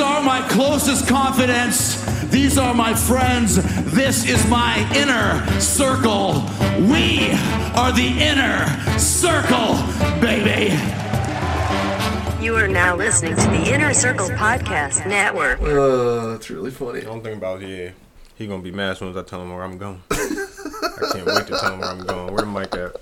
are my closest confidants. These are my friends. This is my inner circle. We are the inner circle, baby. You are now listening to the Inner Circle Podcast Network. That's really funny. The only thing about he gonna be mad as soon as I tell him where I'm going. I can't wait to tell him where I'm going. Where the mic at?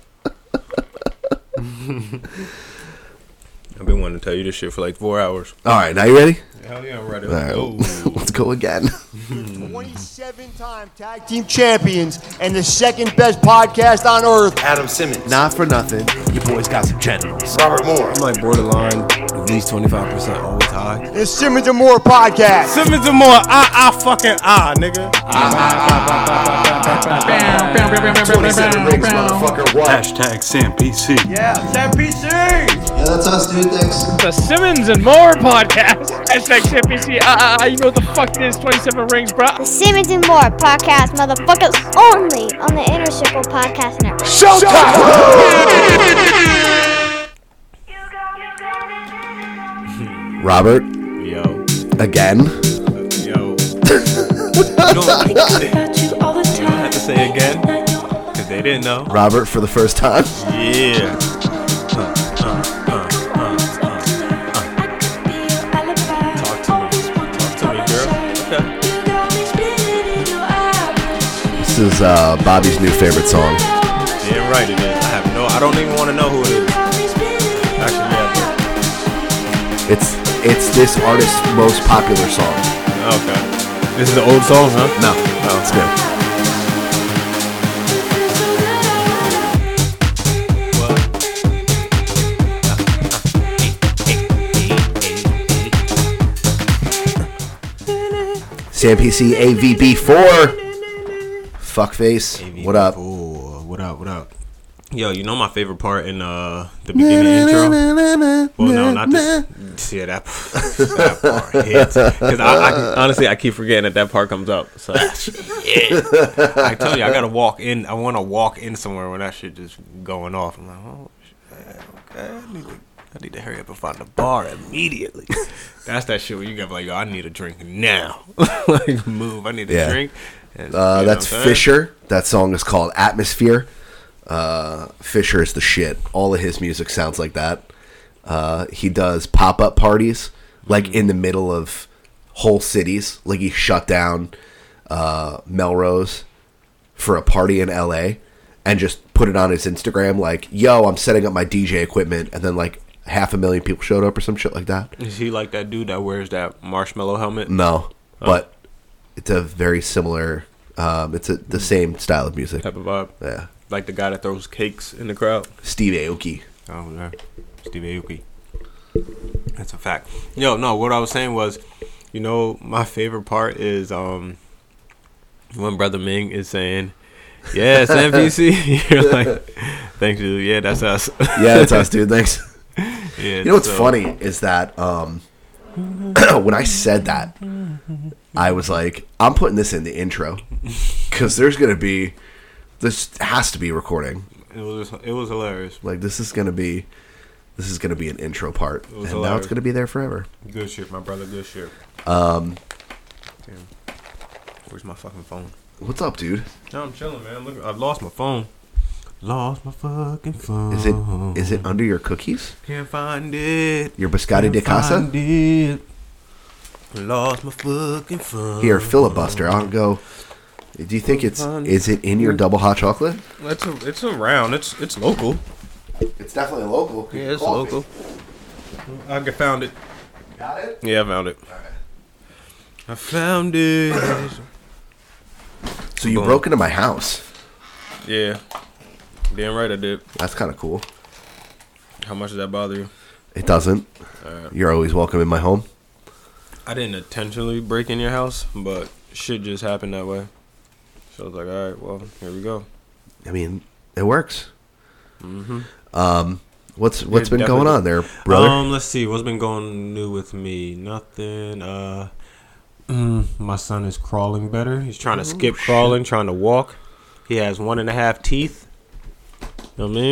I've been wanting to tell you this shit for like 4 hours. All right, now you ready? Hell yeah, I'm ready. All right, let's go again. 27-time tag team champions and the second best podcast on earth. Adam Simmons. Not for nothing, your boy's got some genitals. Robert Moore. I'm like borderline, at least 25%, always high. The Simmons and Moore podcast. Simmons and Moore, fucking nigga. 27 rings, motherfucker. What? Hashtag SamPC. Yeah, SamPC. Yeah, that's us, dude. Thanks. The Simmons and More podcast. Hashtag SamPC. You know what the fuck it is? 27 rings, bro. The Simmons and More podcast, motherfuckers, only on the Inner Circle Podcast Network. Showtime! Robert, Yo. again. Yo. You don't have to say again, because they didn't know. Robert for the first time. Yeah. Talk to me, girl. Okay. This is Bobby's new favorite song. Damn right it is. I don't even want to know who it is. Actually, yeah. It's this artist's most popular song. Okay. This is an old song, huh? No, it's good. SamPC AVB4. Fuckface. What up? What up? Yo, you know my favorite part in the beginning intro? Well, no, not this. Yeah, that part hits. Because I honestly, I keep forgetting that part comes up. So, shit. I tell you, I gotta walk in. I want to walk in somewhere when that shit just going off. I'm like, oh, shit, okay. I need to hurry up and find the bar immediately. That's that shit where you get like, yo, I need a drink now. Like, move. I need a drink. And, that's Fisher. That song is called Atmosphere. Fisher is the shit. All of his music sounds like that. He does pop-up parties like in the middle of whole cities. Like he shut down Melrose for a party in LA and just put it on his Instagram like, yo, I'm setting up my DJ equipment, and then like 500,000 people showed up or some shit like that. Is he like that dude that wears that marshmallow helmet? No, but it's a very similar the same style of music. Type of vibe. Yeah. Like the guy that throws cakes in the crowd. Steve Aoki. Oh, yeah. Steve Aoki. That's a fact. Yo, no, what I was saying was, you know, my favorite part is when Brother Ming is saying, yeah, SamPC. You're like, thanks, dude. Yeah, that's us. Yeah, that's us, dude. Thanks. Yeah, you know what's funny is that when I said that, I was like, I'm putting this in the intro because this has to be recording. It was hilarious. Like this is gonna be an intro part, and hilarious. now it's gonna be there forever. Good shit, my brother. Good shit. Damn. Where's my fucking phone? What's up, dude? No, I'm chilling, man. Look, I've lost my phone. Lost my fucking phone. Is it under your cookies? Can't find it. Your biscotti de casa? Lost my fucking phone. Here, filibuster. I'll go. Do you think is it in your double hot chocolate? It's around. It's local. It's definitely local. Yeah, it's local. I found it. Got it? Yeah, I found it. All right. I found it. So you broke into my house. Yeah. Damn right I did. That's kind of cool. How much does that bother you? It doesn't. You're always welcome in my home. I didn't intentionally break in your house, but shit just happened that way. So I was like, all right, well, here we go. I mean, it works. Mm-hmm. What's been going on there, brother? Let's see. What's been going new with me? Nothing. My son is crawling better. He's trying to skip crawling, trying to walk. He has 1.5 teeth. You know what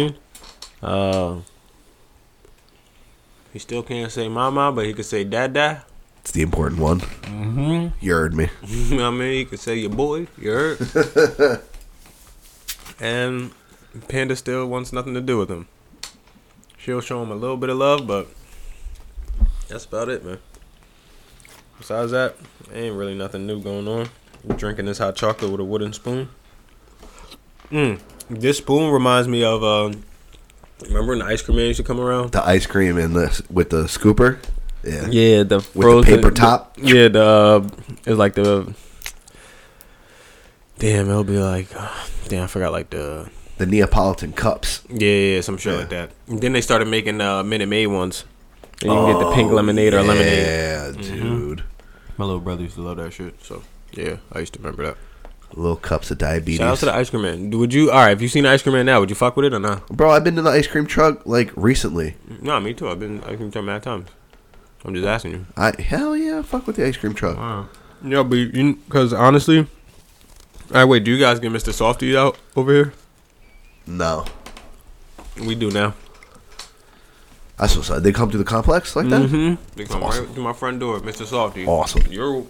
I mean? He still can't say mama, but he can say dada. It's the important one. You heard me. You know what I mean? You could say your boy. You heard? And Panda still wants nothing to do with him. She'll show him a little bit of love, but that's about it, man. Besides that, ain't really nothing new going on. I'm drinking this hot chocolate with a wooden spoon. This spoon reminds me of remember when the ice cream man used to come around? The ice cream with the scooper. Yeah, the with frozen, the paper top. It's like the. Damn, it'll be like, I forgot like the Neapolitan cups. Yeah, some shit like that. And then they started making Minute Maid ones. And you can get the pink lemonade or lemonade. Yeah, dude. My little brother used to love that shit. So yeah, I used to remember that. Little cups of diabetes. Shout out to the ice cream man. Would you? All right, if you seen the ice cream man now, would you fuck with it or not? Bro, I've been to the ice cream truck like recently. No, me too. I've been ice cream truck mad times. I'm just asking you. Hell yeah, fuck with the ice cream truck. Wow. Yeah, but because honestly, all right, wait. Do you guys get Mr. Softy out over here? No, we do now. That's what's up. They come to the complex like that? Mm-hmm. They come right to my front door, Mr. Softy. Awesome. You're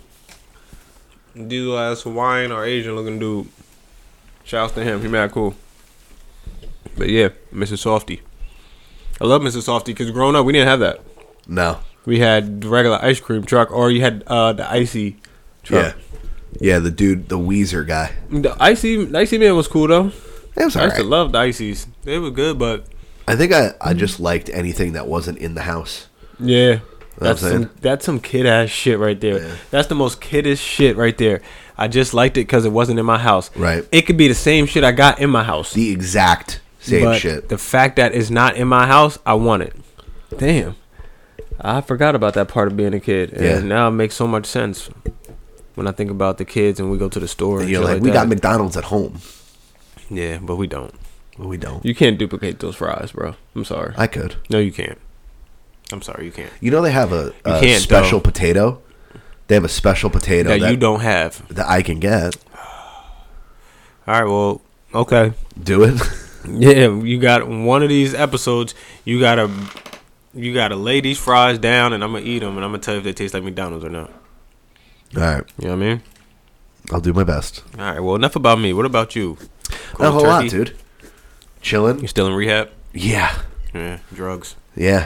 dude ass Hawaiian or Asian looking dude. Shouts to him. He mad cool. But yeah, Mr. Softy. I love Mr. Softy because growing up we didn't have that. No. We had the regular ice cream truck, or you had the icy truck. Yeah, the dude, the Weezer guy. The icy man was cool though. It was alright. I used to love the icies. They were good, but I think I just liked anything that wasn't in the house. Yeah. That's some kid ass shit right there. Yeah. That's the most kiddish shit right there. I just liked it because it wasn't in my house. Right. It could be the same shit I got in my house. The exact same shit. The fact that it's not in my house, I want it. Damn. I forgot about that part of being a kid. And now it makes so much sense when I think about the kids and we go to the store. And you're like, we got McDonald's at home. Yeah, but we don't. We don't. You can't duplicate those fries, bro. I'm sorry. I could. No, you can't. I'm sorry, you can't. You know they have a special potato? They have a special potato that you don't have. That I can get. All right, well, okay. Do it. Yeah, you got one of these episodes, you gotta lay these fries down and I'm gonna eat them and I'm gonna tell you if they taste like McDonald's or not. All right. You know what I mean? I'll do my best. All right, well, enough about me. What about you? Not a whole lot, dude. Chilling. You still in rehab? Yeah. Yeah, drugs. Yeah.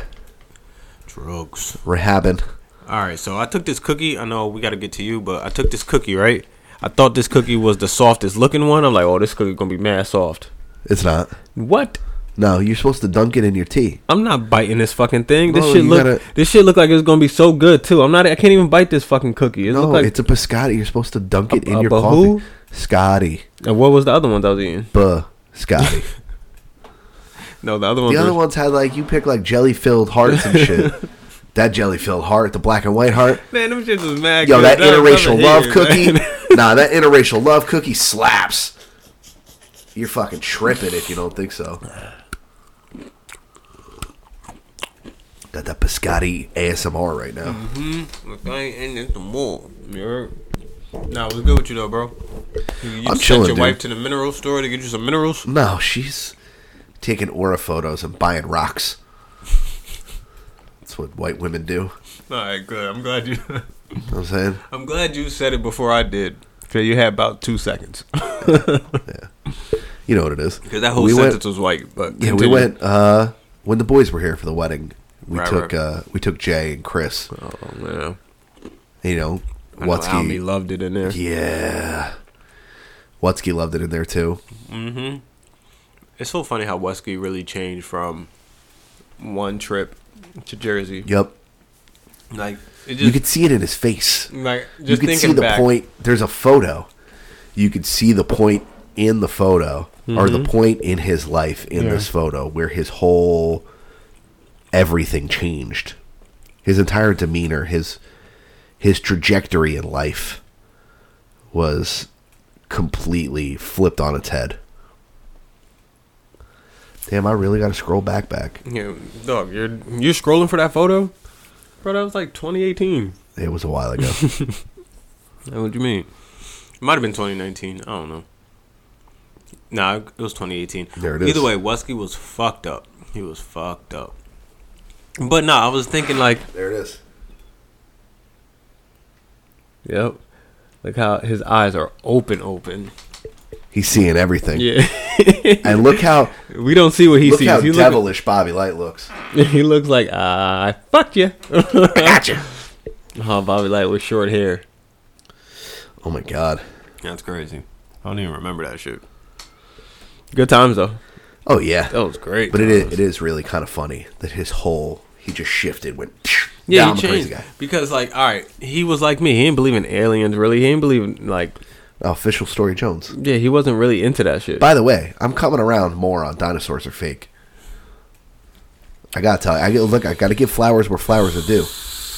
Drugs. Rehabbing. All right, so I took this cookie. I know we got to get to you, but I took this cookie, right? I thought this cookie was the softest looking one. I'm like, oh, this cookie going to be mad soft. It's not. What? No, you're supposed to dunk it in your tea. I'm not biting this fucking thing. This shit look like it's going to be so good, too. I can't even bite this fucking cookie. It's a biscotti. You're supposed to dunk it in your coffee. Scotty. And what was the other ones I was eating? Scotty. No, the other ones. The other ones had you pick jelly-filled hearts and shit. That jelly-filled heart, the black and white heart. Man, them shit was mad. Yo, good. that interracial love cookie. Nah, that interracial love cookie slaps. You're fucking tripping if you don't think so. Got that biscotti ASMR right now. Mm-hmm. I ain't into more. Nah, what's good with you though, bro? You I'm sent chilling, your dude. wife to the mineral store to get you some minerals? No, she's taking aura photos and buying rocks. That's what white women do. All right, good. I'm glad you. You know what I'm saying? I'm glad you said it before I did. Because you had about 2 seconds. Yeah. You know what it is. Because that whole sentence was white. But yeah, continue. we went when the boys were here for the wedding. We Right. we took Jay and Chris. Oh man. You know, Watsky loved it in there. Yeah. Watsky loved it in there too. Mm-hmm. It's so funny how Watsky really changed from one trip to Jersey. Yep. Like you could see it in his face. Like just you could see the point. There's a photo. You could see the point in the photo, or the point in his life in this photo, where his whole everything changed. His entire demeanor, his trajectory in life was completely flipped on its head. Damn, I really got to scroll back. Yeah, dog, you're scrolling for that photo? Bro, that was like 2018. It was a while ago. What do you mean? It might have been 2019. I don't know. Nah, it was 2018. There it is. Either way, Watsky was fucked up. He was fucked up. But nah, I was thinking like... There it is. Yep. Look how his eyes are open. He's seeing everything. Yeah. And look how we don't see what he sees. Look how he devilish Bobby Light looks. He looks like I fucked you. I got you. Oh, Bobby Light with short hair. Oh my god. That's crazy. I don't even remember that shit. Good times though. Oh yeah, that was great. But it is really kind of funny that he just shifted, went. Yeah, I'm he a crazy changed guy. because like, all right, he was like me. He didn't believe in aliens really. He didn't believe in like Official Story Jones. Yeah, he wasn't really into that shit. By the way, I'm coming around more on dinosaurs are fake. I gotta tell you, I gotta give flowers where flowers are due.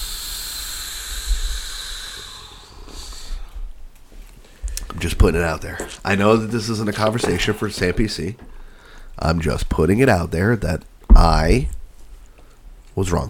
I'm just putting it out there. I know that this isn't a conversation for Sam PC. I'm just putting it out there that I was wrong.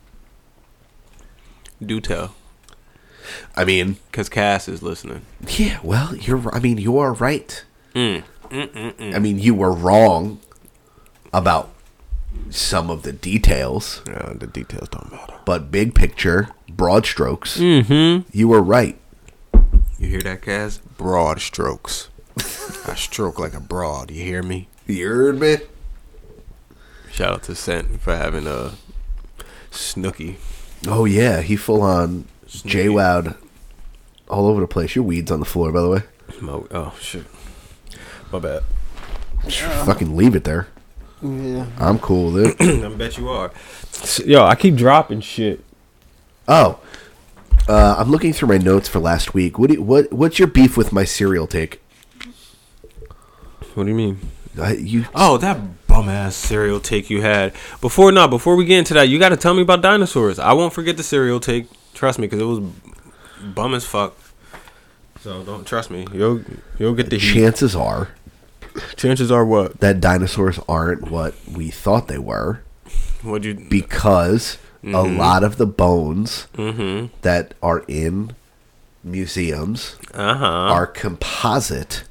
Do tell. I mean, because Cass is listening. Yeah, well, you are right. Mm. I mean, you were wrong about some of the details. Yeah, the details don't matter. But big picture, broad strokes, Mm-hmm. you were right. You hear that, Cass? Broad strokes. I stroke like a broad. You hear me? You heard me? Shout out to Scent for having a Snooki. Oh, yeah. He full on J-Wowed all over the place. Your weed's on the floor, by the way. Oh, shit. My bad. Fucking leave it there. Yeah. I'm cool with it. I bet you are. Yo, I keep dropping shit. Oh. I'm looking through my notes for last week. What's your beef with my cereal take? What do you mean? Oh, that bum ass cereal take you had. Before we get into that, you got to tell me about dinosaurs. I won't forget the cereal take. Trust me, because it was bum as fuck. So don't trust me. You'll get the heat. Chances are what? That dinosaurs aren't what we thought they were. Because a lot of the bones that are in museums are composite.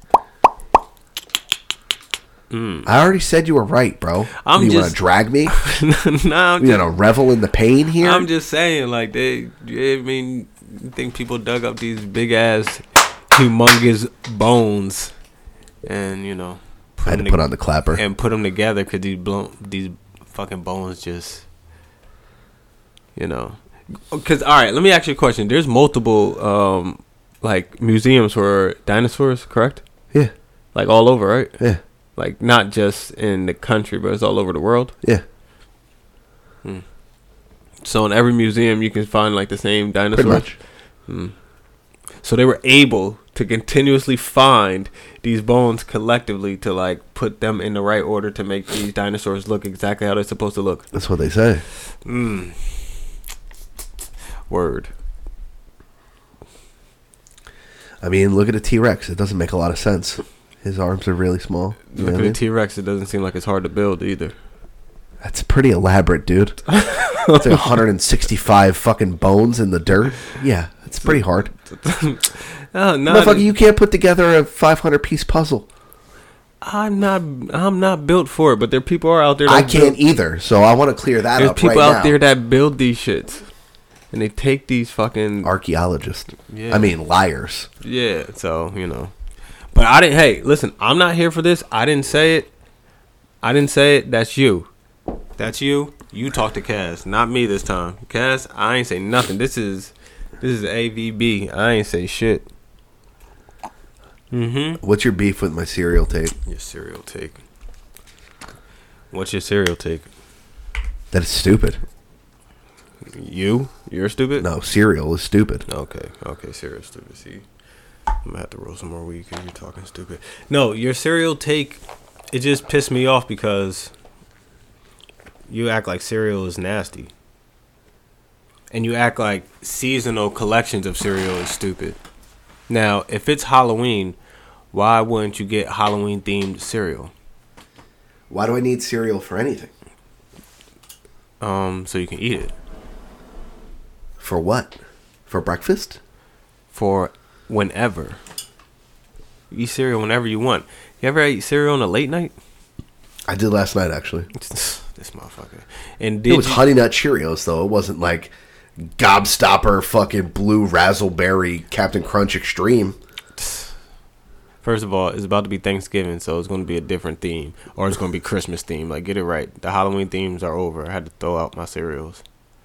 I already said you were right, bro. You want to drag me? No, you want to revel in the pain here? I'm just saying, like you think people dug up these big ass, humongous bones, and I had to put on the clapper and put them together because these fucking bones just, Because all right, let me ask you a question. There's multiple like museums for dinosaurs, correct? Yeah. Like all over, right? Yeah. Like not just in the country, but it's all over the world. Yeah. So in every museum, you can find like the same dinosaurs. Pretty much. So they were able to continuously find these bones collectively to like put them in the right order to make these dinosaurs look exactly how they're supposed to look. That's what they say. Word. I mean, look at a T-Rex. It doesn't make a lot of sense. His arms are really small. Look at a T-Rex. It doesn't seem like it's hard to build either. That's pretty elaborate, dude. It's like 165 fucking bones in the dirt. Yeah, it's pretty hard. Motherfucker, you can't put together a 500-piece puzzle. I'm not built for it, but people are out there. I can't either, so I want to clear that up right now. There's people out there that build these shits. And they take these fucking archaeologists. Yeah. I mean, liars. Yeah, so, But I didn't, hey, listen, I'm not here for this. I didn't say it. That's you. That's you. You talk to Cass, not me this time. Cass, I ain't say nothing. This is AVB. I ain't say shit. What's your beef with my cereal take? Your cereal take. What's your cereal take? That it's stupid. You're stupid? No, cereal is stupid. Okay, cereal stupid. See, I'm gonna have to roll some more weed because you're talking stupid. No, your cereal take, it just pissed me off because you act like cereal is nasty. And you act like seasonal collections of cereal is stupid. Now, if it's Halloween, why wouldn't you get Halloween themed cereal? Why do I need cereal for anything? So you can eat it. For what? For breakfast? For whenever. You eat cereal whenever you want. You ever eat cereal on a late night? I did last night, actually. This motherfucker. And it was Honey Nut Cheerios, though. It wasn't like Gobstopper fucking blue razzleberry Captain Crunch Extreme. First of all, it's about to be Thanksgiving, so it's going to be a different theme. Or it's going to be Christmas theme. Like, get it right. The Halloween themes are over. I had to throw out my cereals.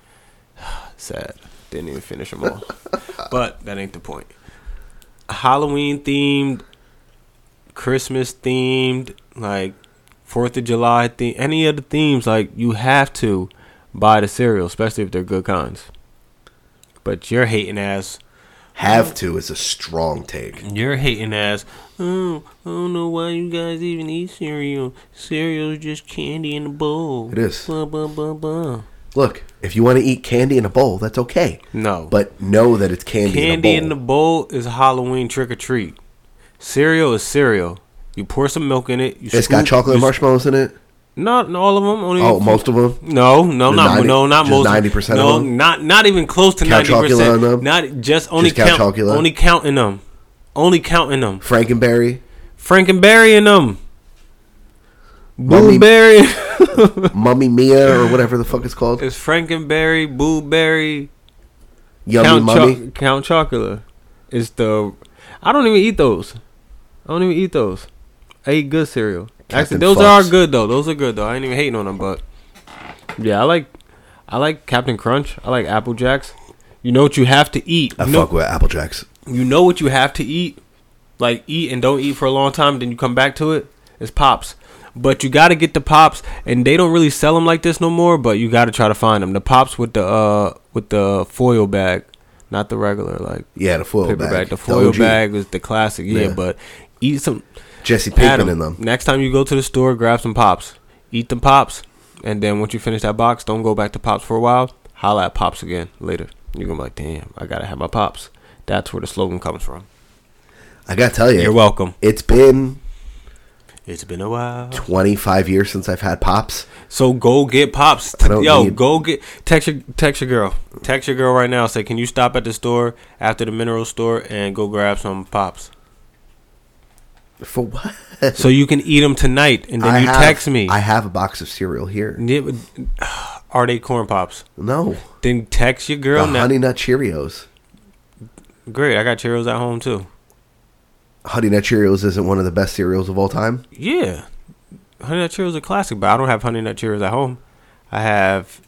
Sad. Didn't even finish them all. But that ain't the point. Halloween themed, Christmas themed, like 4th of July theme, any of the themes, like, you have to buy the cereal, especially if they're good kinds. But you're hating ass. Have to is a strong take. You're hating ass. Oh, I don't know why you guys even eat cereal. Cereal is just candy in a bowl. It is. Blah, blah, blah, blah. Look, if you want to eat candy in a bowl, that's okay. No. But know that it's candy in a bowl. Candy in the bowl is Halloween trick or treat. Cereal is cereal. You pour some milk in it. It's got chocolate and marshmallows in it? Not all of them. Only most of them? No, not most. 90% no, of them? not even close to 90%. Not just only just only counting them. Only counting them. Frankenberry in them. Blueberry. Mummy Mia or whatever the fuck it's called. It's Frankenberry, Blueberry, Yummy Mummy. Count Chocula. It's the. I don't even eat those. I eat good cereal. Actually, those are good though. I ain't even hating on them, but yeah, I like Captain Crunch. I like Apple Jacks. You know what you have to eat. I fuck with Apple Jacks. You know what you have to eat, like eat and don't eat for a long time, then you come back to it. It's Pops, but you got to get the Pops, and they don't really sell them like this no more. But you got to try to find them. The Pops with the foil bag, not the regular the foil paper bag. The foil bag is the classic. Yeah, but eat some. Jesse Pinkman in them. Next time you go to the store, grab some Pops. Eat them Pops. And then once you finish that box, don't go back to Pops for a while. Holla at Pops again later. You're going to be like, damn, I got to have my Pops. That's where the slogan comes from. I got to tell you. You're welcome. It's been a while. 25 years since I've had Pops. So go get Pops. Go get. Text your girl. Text your girl right now. Say, can you stop at the store after the mineral store and go grab some Pops? For what? So you can eat them tonight, and then text me. I have a box of cereal here. Are they Corn Pops? No. Then text your girl now. Honey Nut Cheerios. Great, I got Cheerios at home too. Honey Nut Cheerios isn't one of the best cereals of all time? Yeah. Honey Nut Cheerios are classic, but I don't have Honey Nut Cheerios at home. I have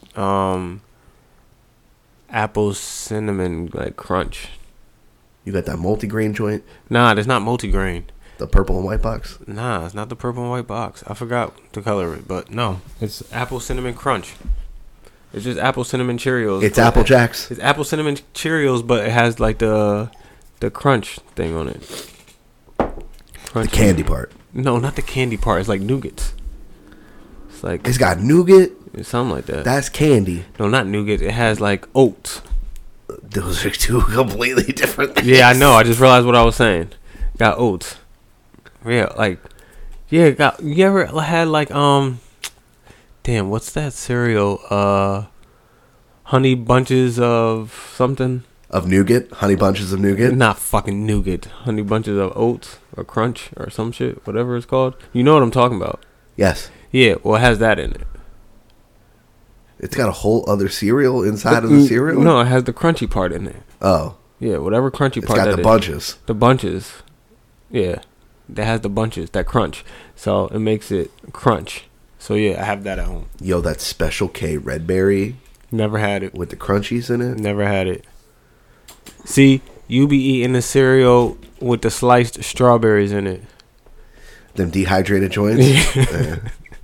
apple cinnamon crunch. You got that multigrain joint? Nah, it's not multigrain. The purple and white box? Nah, it's not the purple and white box. I forgot the color of it, but no. It's apple cinnamon crunch. It's just apple cinnamon Cheerios. It's Apple Jacks. It's apple cinnamon Cheerios, but it has the crunch thing on it. Crunch. The candy part. No, not the candy part. It's like nougats. It's got nougat? It's something like that. That's candy. No, not nougat. It has oats. Those are two completely different things. Yeah, I know. I just realized what I was saying. Got oats. Yeah, you ever had damn, what's that cereal? Honey Bunches of something? Of nougat? Honey Bunches of nougat? Not fucking nougat. Honey Bunches of oats or crunch or some shit, whatever it's called. You know what I'm talking about? Yes. Yeah, well, it has that in it. It's got a whole other cereal inside of the cereal? No, it has the crunchy part in it. Oh. Yeah, whatever crunchy part. It's got the bunches. The bunches. Yeah. That has the bunches, that crunch. So it makes it crunch. So yeah, I have that at home. Yo, that Special K Red Berry. Never had it. With the crunchies in it? Never had it. See, you be eating the cereal with the sliced strawberries in it. Them dehydrated joints? Yeah.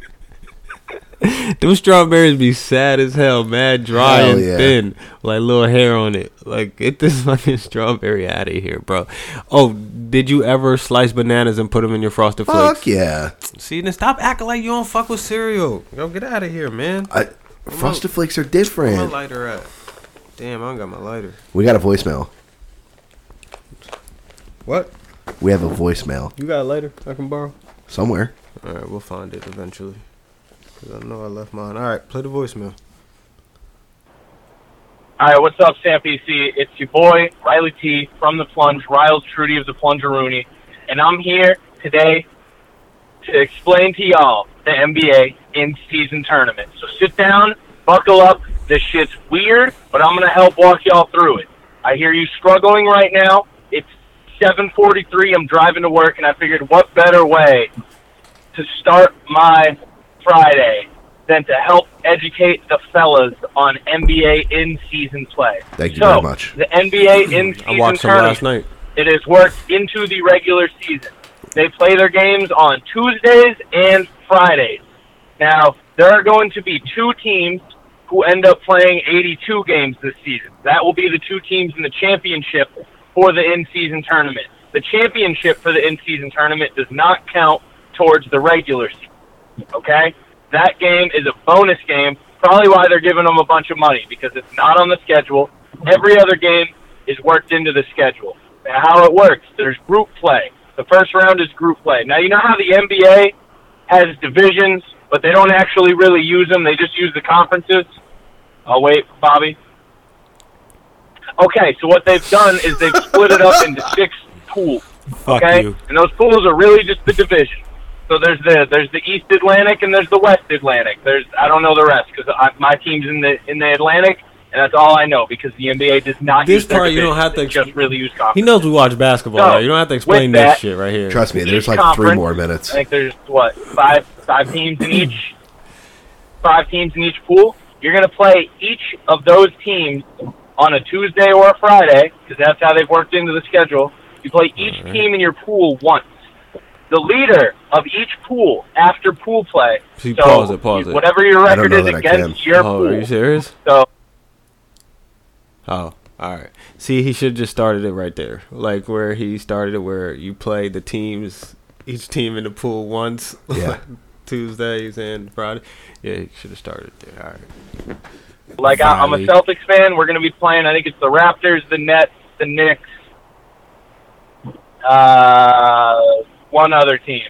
Them strawberries be sad as hell, mad dry and thin, like little hair on it. Get this fucking strawberry out of here, bro. Oh, did you ever slice bananas and put them in your Frosted Flakes? Fuck yeah. See, then stop acting like you don't fuck with cereal. Yo, get out of here, man. Frosted Flakes are different. Where my lighter at? Damn, I don't got my lighter. We got a voicemail. What? We have a voicemail. You got a lighter I can borrow? Somewhere. All right, we'll find it eventually. Because I know I left mine. All right, play the voicemail. All right, what's up, Sam PC? It's your boy, Riley T. from The Plunge, Riles Trudy of The Plungeroony. And I'm here today to explain to y'all the NBA in-season tournament. So sit down, buckle up, This shit's weird, but I'm going to help walk y'all through it. I hear you struggling right now. It's 7:43. I'm driving to work, and I figured what better way to start my Friday than to help educate the fellas on NBA in-season play. Thank you very much. The NBA in-season I watched them last night. It is worked into the regular season. They play their games on Tuesdays and Fridays. Now, there are going to be 2 teams who end up playing 82 games this season. That will be the 2 teams in the championship for the in-season tournament. The championship for the in-season tournament does not count towards the regular season, okay? That game is a bonus game, probably why they're giving them a bunch of money, because it's not on the schedule. Every other game is worked into the schedule. Now, how it works, there's group play. The first round is group play. Now, you know how the NBA has divisions, but they don't actually really use them. They just use the conferences. Oh, wait, Bobby. Okay, so what they've done is they've split it up into 6 pools. Fuck okay? you. And those pools are really just the division. So there's the East Atlantic and there's the West Atlantic. I don't know the rest because my team's in the Atlantic, and that's all I know because the NBA does not This use their part you division. don't have to They just really use conference. He knows we watch basketball. So, right? You don't have to explain with this that, shit right here. Trust me, there's Each like 3 conference, more minutes. I think there's what five teams in each. 5 teams in each pool. You're going to play each of those teams on a Tuesday or a Friday because that's how they've worked into the schedule. You play each team in your pool once. The leader of each pool after pool play. See, so pause it. Whatever your record is against your pool. Are you serious? So. Oh, all right. See, he should have just started it right there, like where he started it, where you play the teams, each team in the pool once. Yeah. Tuesdays and Friday. Yeah, he should have started there. All right. Like, I'm a Celtics fan. We're going to be playing, I think it's the Raptors, the Nets, the Knicks, one other team.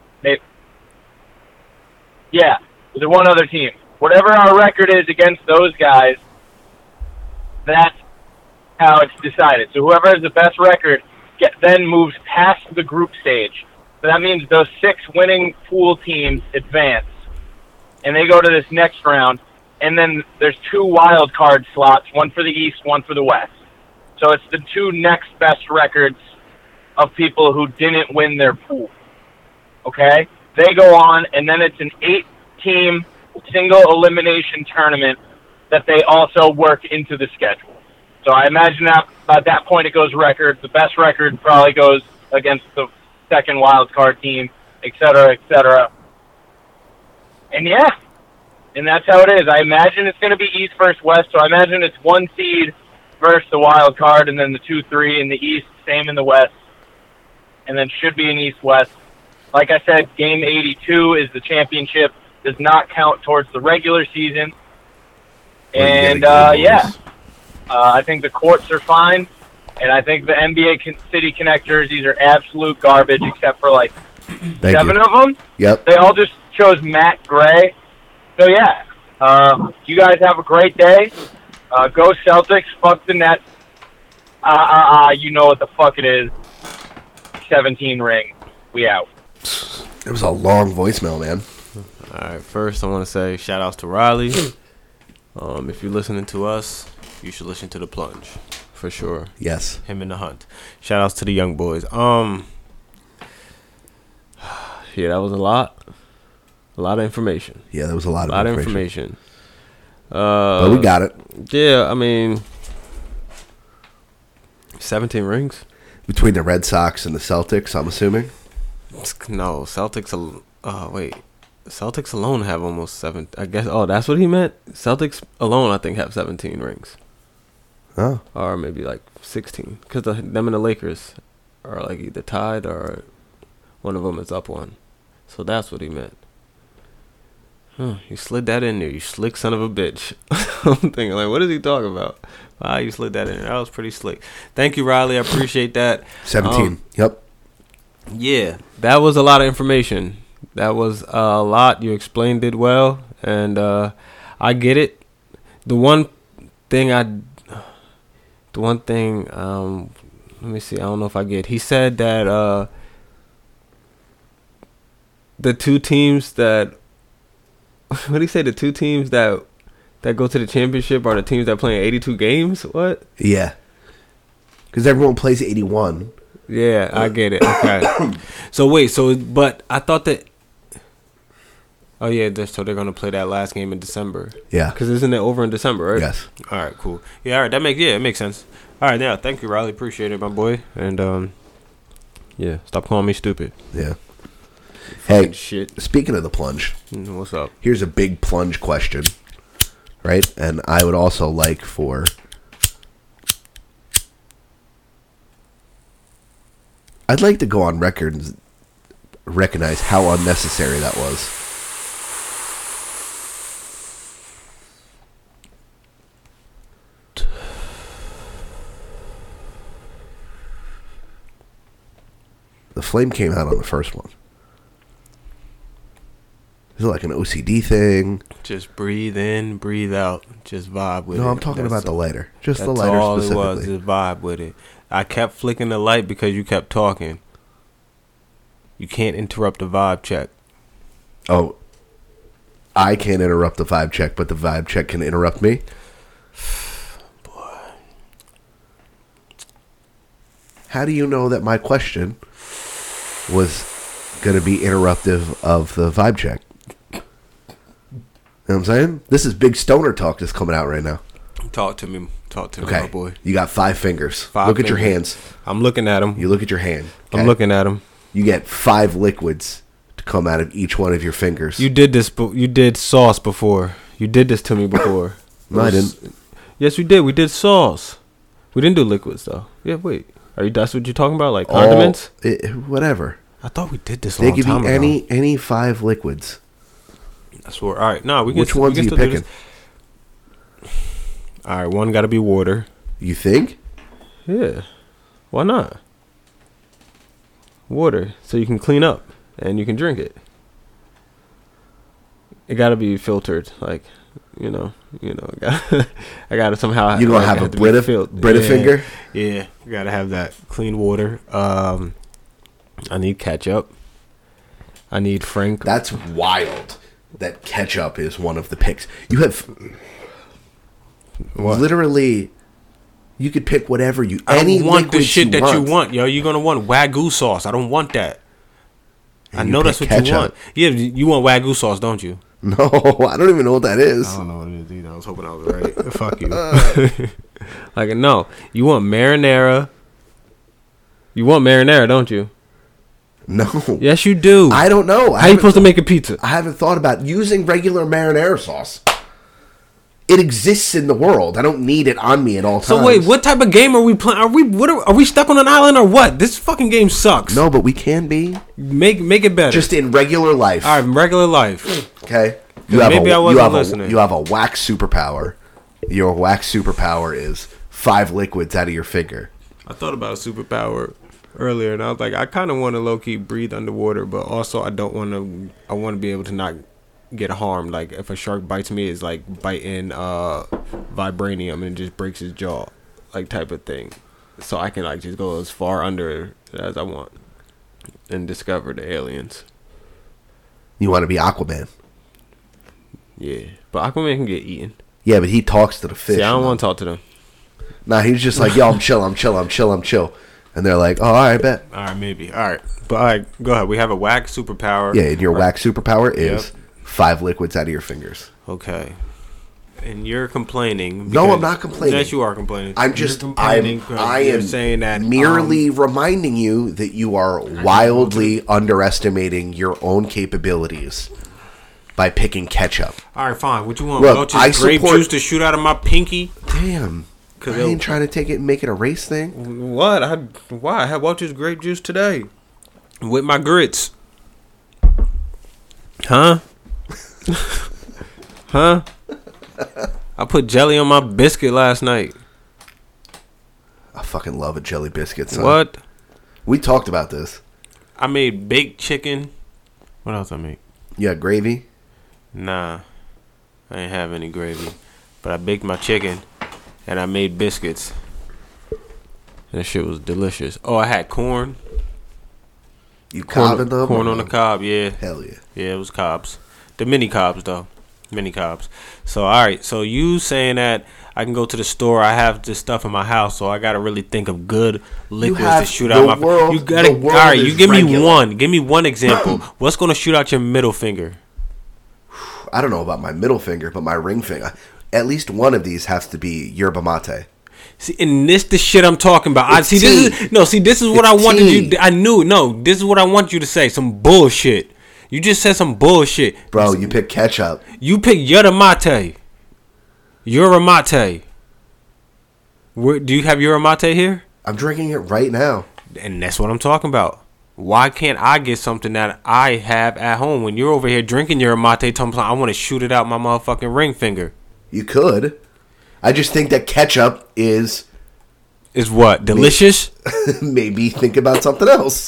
Yeah, there's one other team. Whatever our record is against those guys, that's how it's decided. So whoever has the best record then moves past the group stage. So that means those 6 winning pool teams advance, and they go to this next round. And then there's 2 wild card slots, one for the East, one for the West. So it's the 2 next best records of people who didn't win their pool. Okay? They go on, and then it's an 8-team single elimination tournament that they also work into the schedule. So I imagine that by that point it goes record. The best record probably goes against the second wild card team, et cetera, et cetera. And yeah. And that's how it is. I imagine it's going to be East versus West, so I imagine it's 1 seed versus the wild card, and then the 2-3 in the East, same in the West, and then should be an East-West. Like I said, game 82 is the championship. Does not count towards the regular season. And, I think the courts are fine, and I think the NBA City Connect jerseys are absolute garbage, except for, like, 7 of them. Yep. They all just chose matte gray. So, yeah, you guys have a great day. Go Celtics. Fuck the Nets. You know what the fuck it is. 17 ring. We out. It was a long voicemail, man. All right, first I want to say shout-outs to Riley. If you're listening to us, you should listen to The Plunge, for sure. Yes. Him and The Hunt. Shout-outs to the young boys. Yeah, that was a lot. A lot of information. Yeah, that was a lot of information. But we got it. Yeah, I mean, 17 rings? Between the Red Sox and the Celtics, I'm assuming? No, Celtics alone have almost 7. I guess, that's what he meant? Celtics alone, I think, have 17 rings. Oh. Or maybe like 16. Because them and the Lakers are like either tied or one of them is up 1. So that's what he meant. You slid that in there, you slick son of a bitch. I'm thinking, like, what is he talking about? You slid that in there. That was pretty slick. Thank you, Riley. I appreciate that. 17. Yep. Yeah, that was a lot of information. That was a lot. You explained it well, and I get it. The one thing, let me see. I don't know if I get. He said that the 2 teams that. What did he say? The 2 teams that that go to the championship are the teams that play in 82 games? What? Yeah. Because everyone plays 81. Yeah, I get it. Okay. So wait, but I thought that. Oh yeah, so they're gonna play that last game in December. Yeah. Because isn't it over in December, right? Yes. All right, cool. Yeah, all right, it makes sense. All right, now thank you, Riley. Appreciate it, my boy. And yeah, stop calling me stupid. Yeah. Hey, shit. Speaking of the plunge, what's up? Here's a big plunge question, right? And I would also like for. I'd like to go on record and recognize how unnecessary that was. The flame came out on the first one. Is it like an OCD thing? Just breathe in, breathe out. Just vibe with it. No, I'm talking about the lighter. Just the lighter all specifically. It was, just vibe with it. I kept flicking the light because you kept talking. You can't interrupt the vibe check. Oh, I can't interrupt the vibe check, but the vibe check can interrupt me? Boy. How do you know that my question was going to be interruptive of the vibe check? You know what I'm saying? This is big stoner talk that's coming out right now. Talk to me, okay. My boy. You got 5 fingers. Look at your hands. I'm looking at them. You look at your hand. Okay? I'm looking at them. You get 5 liquids to come out of each one of your fingers. You did this. You did sauce before. You did this to me before. No, I didn't. Yes, we did. We did sauce. We didn't do liquids though. Yeah, wait. That's what you're talking about, like condiments? Whatever. I thought we did this. They give you any 5 liquids. I swear. All right, no. Which ones are you picking? All right, one got to be water. You think? Yeah. Why not? Water, so you can clean up and you can drink it. It got to be filtered, like you know. I got to somehow. You gonna have a Brita finger? Yeah, you gotta have that clean water. I need ketchup. I need Frank. That's wild. That ketchup is one of the picks. You have literally. You could pick whatever you. I don't want the shit that you want, yo. You're gonna want Wagyu sauce. I don't want that. I know that's what you want. Yeah, you want Wagyu sauce, don't you? No, I don't even know what that is. I don't know what it is either. I was hoping I was right. Fuck you. Like, no. You want marinara. You want marinara, don't you? No. Yes, you do. I don't know. How you supposed to make a pizza? I haven't thought about using regular marinara sauce. It exists in the world. I don't need it on me at all times. So wait, what type of game are we playing? Are we stuck on an island or what? This fucking game sucks. No, but we can be. Make it better. Just in regular life. All right, regular life. Okay. Maybe I wasn't listening. You have a wax superpower. Your wax superpower is 5 liquids out of your finger. I thought about a superpower earlier, and I was like, I kind of want to low key breathe underwater, but also I don't want to. I want to be able to not get harmed. Like if a shark bites me, it's like biting vibranium and it just breaks his jaw, like type of thing. So I can like just go as far under as I want and discover the aliens. You want to be Aquaman? Yeah, but Aquaman can get eaten. Yeah, but he talks to the fish. See, I don't want to talk to them. Nah, he's just like, yo, I'm chill. And they're like, oh, all right, bet. All right, maybe. All right. But all right, go ahead. We have a wax superpower. Yeah, and your wax superpower is 5 liquids out of your fingers. Okay. And you're complaining. No, I'm not complaining. Yes, you are complaining. I am saying that merely reminding you that you are wildly underestimating your own capabilities by picking ketchup. All right, fine. What you want? Welch's grape juice to shoot out of my pinky? Damn. I ain't trying to take it and make it a race thing. What? Why? I had Welch's grape juice today with my grits. Huh? Huh? I put jelly on my biscuit last night. I fucking love a jelly biscuit, son. What? We talked about this. I made baked chicken. What else I make? You got gravy? Nah. I ain't have any gravy. But I baked my chicken and I made biscuits. And that shit was delicious. Oh, I had corn. You cobbing them? Corn on the cob, yeah. Hell yeah. Yeah, it was cobs. The mini cobs, though. Mini cobs. So all right. So you saying that I can go to the store? I have this stuff in my house, so I gotta really think of good liquids to shoot out my. You gotta. All right. You give me one. Give me one example. What's gonna shoot out your middle finger? I don't know about my middle finger, but my ring finger. At least one of these has to be yerba mate. See, and this the shit I'm talking about. This is what I wanted you. I knew. No, this is what I want you to say. Some bullshit. You just said some bullshit, bro. You pick ketchup. You pick yerba mate. Yerba mate. Do you have yerba mate here? I'm drinking it right now, and that's what I'm talking about. Why can't I get something that I have at home when you're over here drinking yerba mate? I want to shoot it out my motherfucking ring finger. You could. I just think that ketchup is what? Delicious? Maybe think about something else.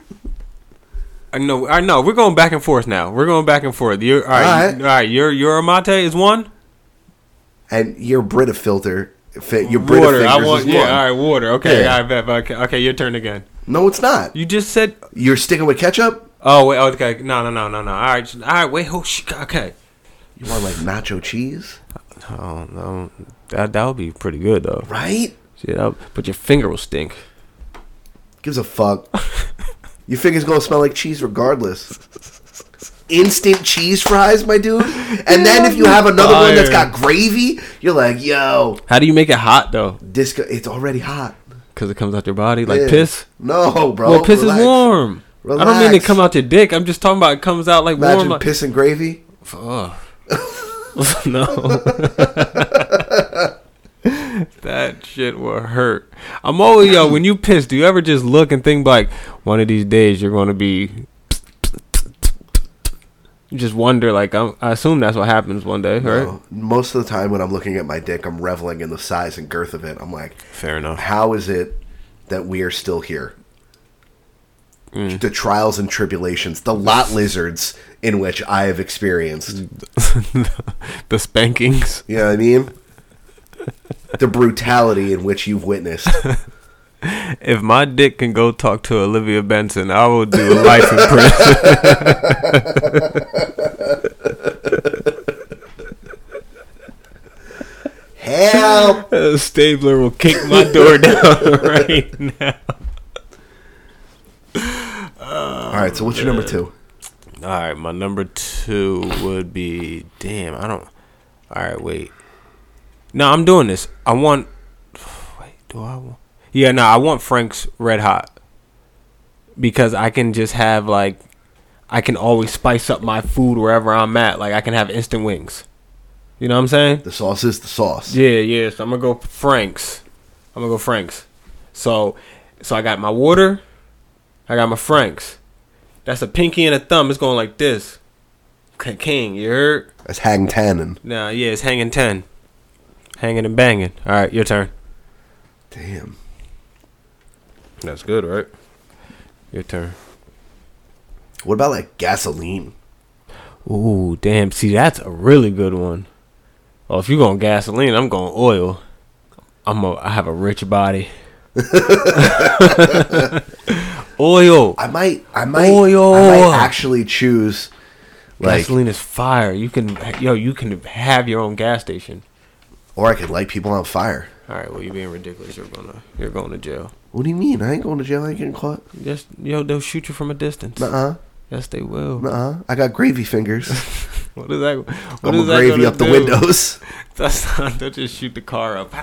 I know. We're going back and forth now. All right. Your mate is one, and your Brita filter. Your Brita water. I want. Yeah. All right. Water. Okay. Yeah. I bet. Okay. Your turn again. No, it's not. You just said you're sticking with ketchup. Oh wait. Okay. No. All right. Wait. Oh shit. Okay. You want like nacho cheese? Oh no. That would be pretty good though. Right? Yeah. But your finger will stink. Gives a fuck. Your finger's gonna smell like cheese regardless. Instant cheese fries, my dude. And then if you have another one that's got gravy, you're like, yo. How do you make it hot though? It's already hot. Because it comes out your body like piss? No, bro. Well, piss is warm. Relax. I don't mean it come out your dick. I'm just talking about it comes out like Imagine warm. Piss and gravy. No. That shit will hurt. I'm always, when you piss, do you ever just look and think like, one of these days you're going to be... You just wonder, like, I assume that's what happens one day, right? No. Most of the time when I'm looking at my dick, I'm reveling in the size and girth of it. I'm like, fair enough. How is it that we are still here? The trials and tribulations, the lot lizards in which I have experienced. The spankings. You know what I mean? The brutality in which you've witnessed. If my dick can go talk to Olivia Benson, I will do a life in prison. Help! Stabler will kick my door down right now. Alright, so what's your number 2? Alright, my number 2 would be... Damn, I don't... Alright, wait. No, I'm doing this. I want... Wait, do I want... Yeah, no, I want Frank's Red Hot. Because I can just have, like... I can always spice up my food wherever I'm at. Like, I can have instant wings. You know what I'm saying? The sauce is the sauce. Yeah. So I'm going to go Frank's. So I got my water... I got my Franks. That's a pinky and a thumb. It's going like this. King, you heard? That's hang 10. Nah, yeah, it's hanging 10. Hanging and banging. All right, your turn. Damn. That's good, right? Your turn. What about like gasoline? Ooh, damn. See, that's a really good one. Oh, if you're going gasoline, I'm going oil. I have a rich body. Oil. I might actually choose like gasoline is fire. You can have your own gas station. Or I could light people on fire. All right, well, you're being ridiculous. You're going to jail. What do you mean? I ain't going to jail. I ain't getting caught. Just they'll shoot you from a distance. Yes, they will. I got gravy fingers. What is that? What is that gravy up the windows. That's not. They'll just shoot the car up.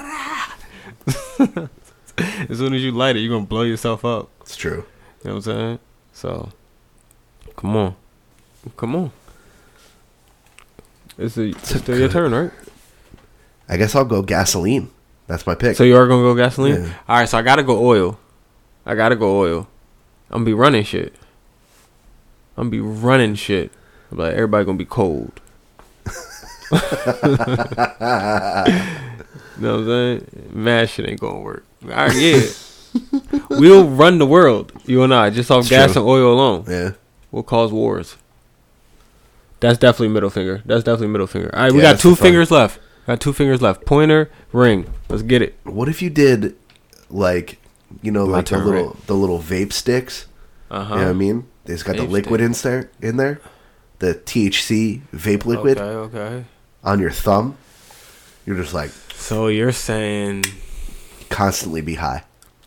As soon as you light it, you're gonna blow yourself up. It's true. You know what I'm saying? So, come on. It's still your turn, right? I guess I'll go gasoline. That's my pick. So you are gonna go gasoline? Yeah. All right. So I gotta go oil. I'm gonna be running shit. I'm like everybody gonna be cold. You know what I'm saying? Mad shit ain't gonna work. All right, yeah. We'll run the world, you and I, just off gas and oil alone. Yeah. We'll cause wars. That's definitely middle finger. All right, we got 2 fingers left. Pointer, ring. Let's get it. What if you did, like, you know, like the little vape sticks? You know what I mean? It's got the liquid in there. the THC vape liquid Okay. on your thumb, you're just like. So you're saying constantly be high.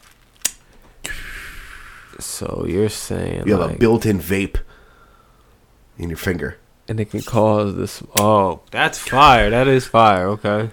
So you're saying you have a built-in vape in your finger, and it can cause this. Oh, that's fire! That is fire. Okay.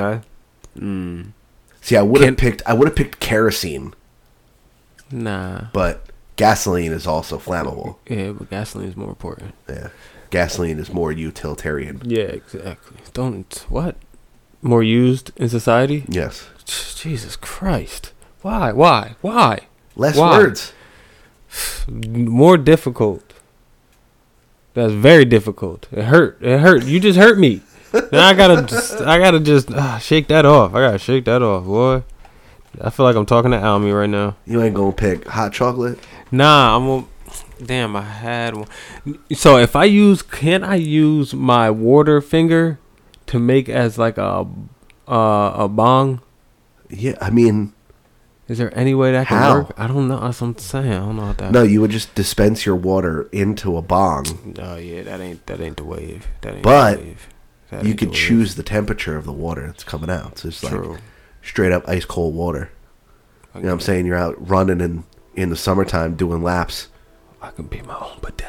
See, I would have picked kerosene. Nah. But gasoline is also flammable. Yeah, but gasoline is more important. Yeah, gasoline is more utilitarian. Yeah, exactly. What? More used in society? Yes. Jesus Christ! Why? Less words. More difficult. That's very difficult. It hurt. You just hurt me. Now I gotta just shake that off. I gotta shake that off, boy. I feel like I'm talking to Almy right now. You ain't gonna pick hot chocolate? Nah, damn, I had one. So can I use my water finger to make as like a bong? Yeah, I mean, is there any way that can work? I don't know. That's what I'm saying. I don't know how that. No, you would just dispense your water into a bong. Oh yeah, that ain't the wave. But you could choose the temperature of the water that's coming out. So it's like straight up ice cold water. You know what I'm saying? You're out running in the summertime doing laps. I can be my own bidet.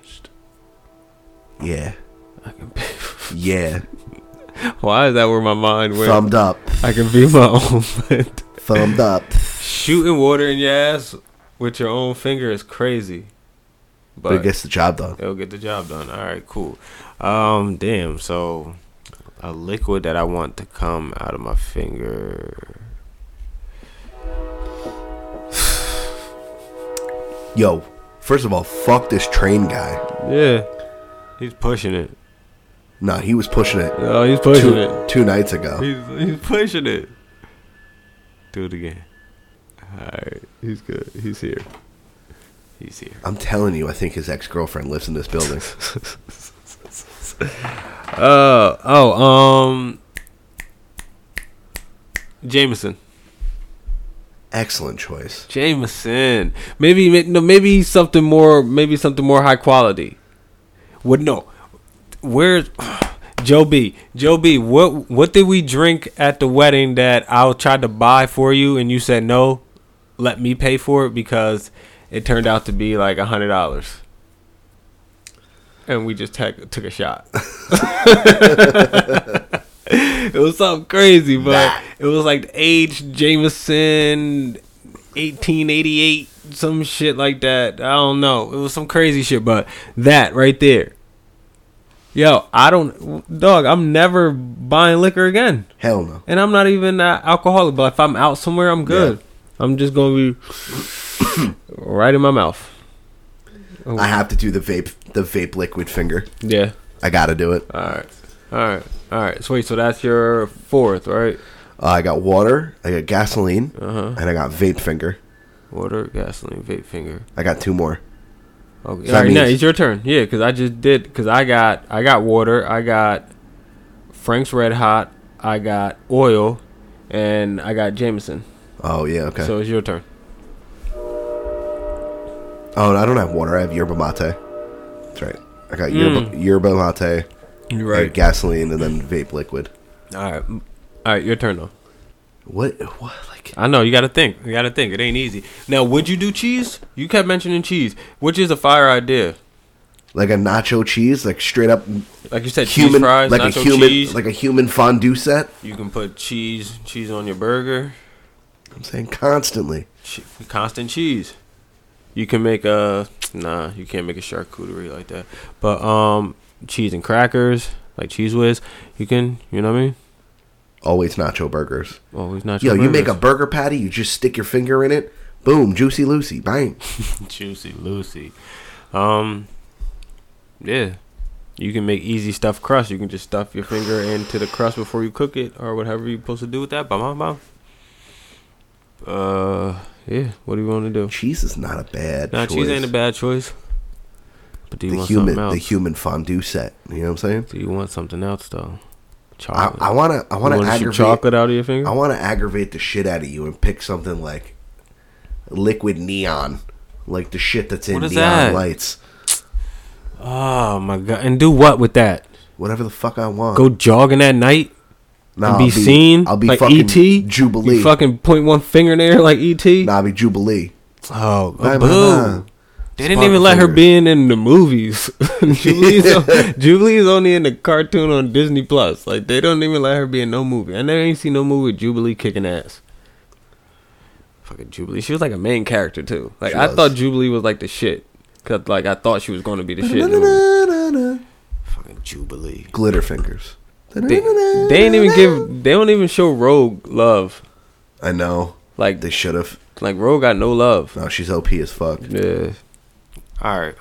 Yeah. I can be. Yeah. Why is that where my mind went? Thumbed up. I can be my own bidet. Thumbed up. Shooting water in your ass with your own finger is crazy. But it gets the job done. It'll get the job done. All right, cool. Damn. So, a liquid that I want to come out of my finger. Yo, first of all, fuck this train guy. Yeah, he's pushing it. No, he was pushing it. No, he's pushing it 2 nights ago. He's pushing it. Do it again. All right, he's good. He's here. I'm telling you, I think his ex-girlfriend lives in this building. Jameson. Excellent choice. Jameson. Maybe something more high quality. Where's Joe B? What did we drink at the wedding that I tried to buy for you and you said no, let me pay for it because it turned out to be like $100, and we just took a shot. It was something crazy, but it was like aged Jameson 1888, some shit like that. I don't know. It was some crazy shit, but that right there. Yo, I'm never buying liquor again. Hell no. And I'm not even alcoholic, but if I'm out somewhere, I'm good. Yeah. I'm just going to be right in my mouth. I have to do the vape liquid finger. Yeah. I got to do it. All right. Sweet. So that's your fourth, right? I got water, I got gasoline, and I got vape finger. Water, gasoline, vape finger. I got 2 more. Okay. So all right, now it's your turn. Yeah, because I just did. Because I got water, I got Frank's Red Hot, I got oil, and I got Jameson. Oh yeah, okay. So it's your turn. Oh, I don't have water. I have yerba mate. That's right. I got yerba mate. You're right. Gasoline and then vape liquid. All right. Your turn though. What? Like? I know you got to think. It ain't easy. Now, would you do cheese? You kept mentioning cheese, which is a fire idea. Like a nacho cheese, like straight up. Like you said, cheese fries, like nacho cheese. Like a human fondue set. You can put cheese on your burger. I'm saying constantly. Constant cheese. You can make you can't make a charcuterie like that. But cheese and crackers, like Cheese Whiz, you can, you know what I mean? Always nacho burgers. Always nacho burgers. Yo, you make a burger patty, you just stick your finger in it, boom, Juicy Lucy, bang. Juicy Lucy. Yeah. You can make easy stuffed crust. You can just stuff your finger into the crust before you cook it or whatever you're supposed to do with that. Bam. Yeah, what do you want to do? Cheese is not a bad choice. Cheese ain't a bad choice. But do you want something else? The human fondue set. You know what I'm saying? Do you want something else though? Chocolate. I want to aggravate chocolate out of your finger. I want to aggravate the shit out of you and pick something like liquid neon, like the shit that's in neon lights. Oh my god! And do what with that? Whatever the fuck I want. Go jogging at night. Nah, and be seen. I'll be like fucking E.T. Jubilee. You fucking point one finger there like E.T. Nah, I'll be Jubilee. Oh, Bye, boo! bye, bye. They didn't even let her be in the movies. Jubilee's only in the cartoon on Disney Plus. Like they don't even let her be in no movie. I never ain't seen no movie with Jubilee kicking ass. Fucking Jubilee. She was like a main character too. Like I thought Jubilee was like the shit. Cause like I thought she was going to be the shit. In the movie. Fucking Jubilee. Glitter fingers. They ain't even give. They don't even show Rogue love. I know. Like they should have. Like Rogue got no love. No, she's OP as fuck. Yeah. All right.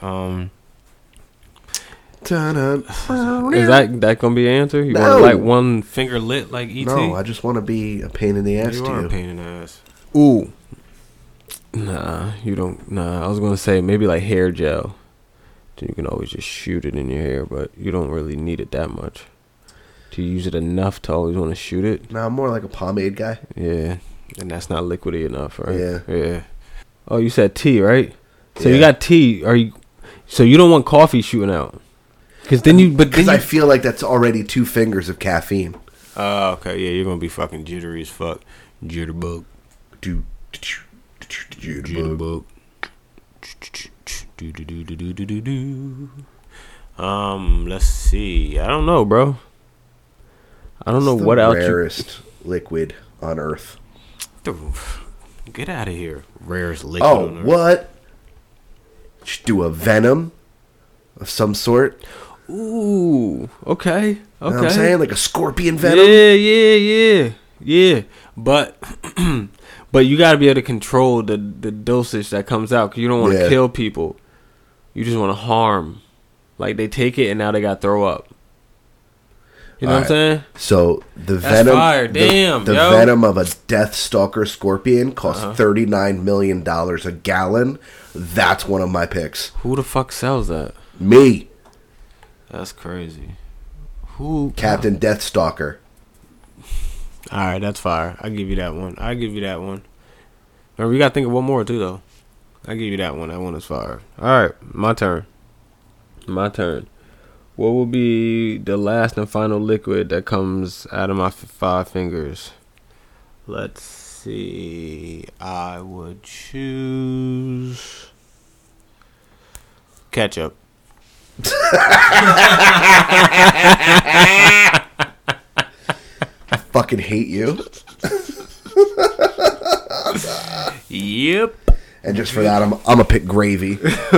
Is that gonna be an answer? You want like one finger lit like E.T.? No, I just want to be a pain in the ass you to are you. A pain in the ass. Ooh. Nah, you don't. Nah, I was gonna say maybe like hair gel. Then you can always just shoot it in your hair, but you don't really need it that much. Do you use it enough to always want to shoot it? Nah, I'm more like a pomade guy. Yeah, and that's not liquidy enough, right? Yeah. Yeah. Oh, you said tea, right? So you got tea. Are you? So you don't want coffee shooting out? Because I feel like that's already 2 fingers of caffeine. Oh, okay. Yeah, you're gonna be fucking jittery as fuck. Jitterbug. Jitterbug. Let's see. I don't know, bro. I don't know what else. Rarest liquid on Earth. Get out of here. Rarest liquid on Earth. What? Should do a venom of some sort. Ooh, okay. You know what I'm saying? Like a scorpion venom? Yeah. But you got to be able to control the dosage that comes out, because you don't want to kill people. You just want to harm. Like, they take it and now they got to throw up. You know what I'm saying? So the venom, fire. Damn, the venom of a Death Stalker scorpion costs $39 million a gallon. That's one of my picks. Who the fuck sells that? Me. That's crazy. Who? Captain Death Stalker. All right, that's fire. I'll give you that one. Remember, we got to think of one more too, though. I'll give you that one. That one is fire. All right, my turn. What will be the last and final liquid that comes out of my 5 fingers? Let's see. I would choose ketchup. I fucking hate you. Yep. And just for that, I'm gonna pick gravy.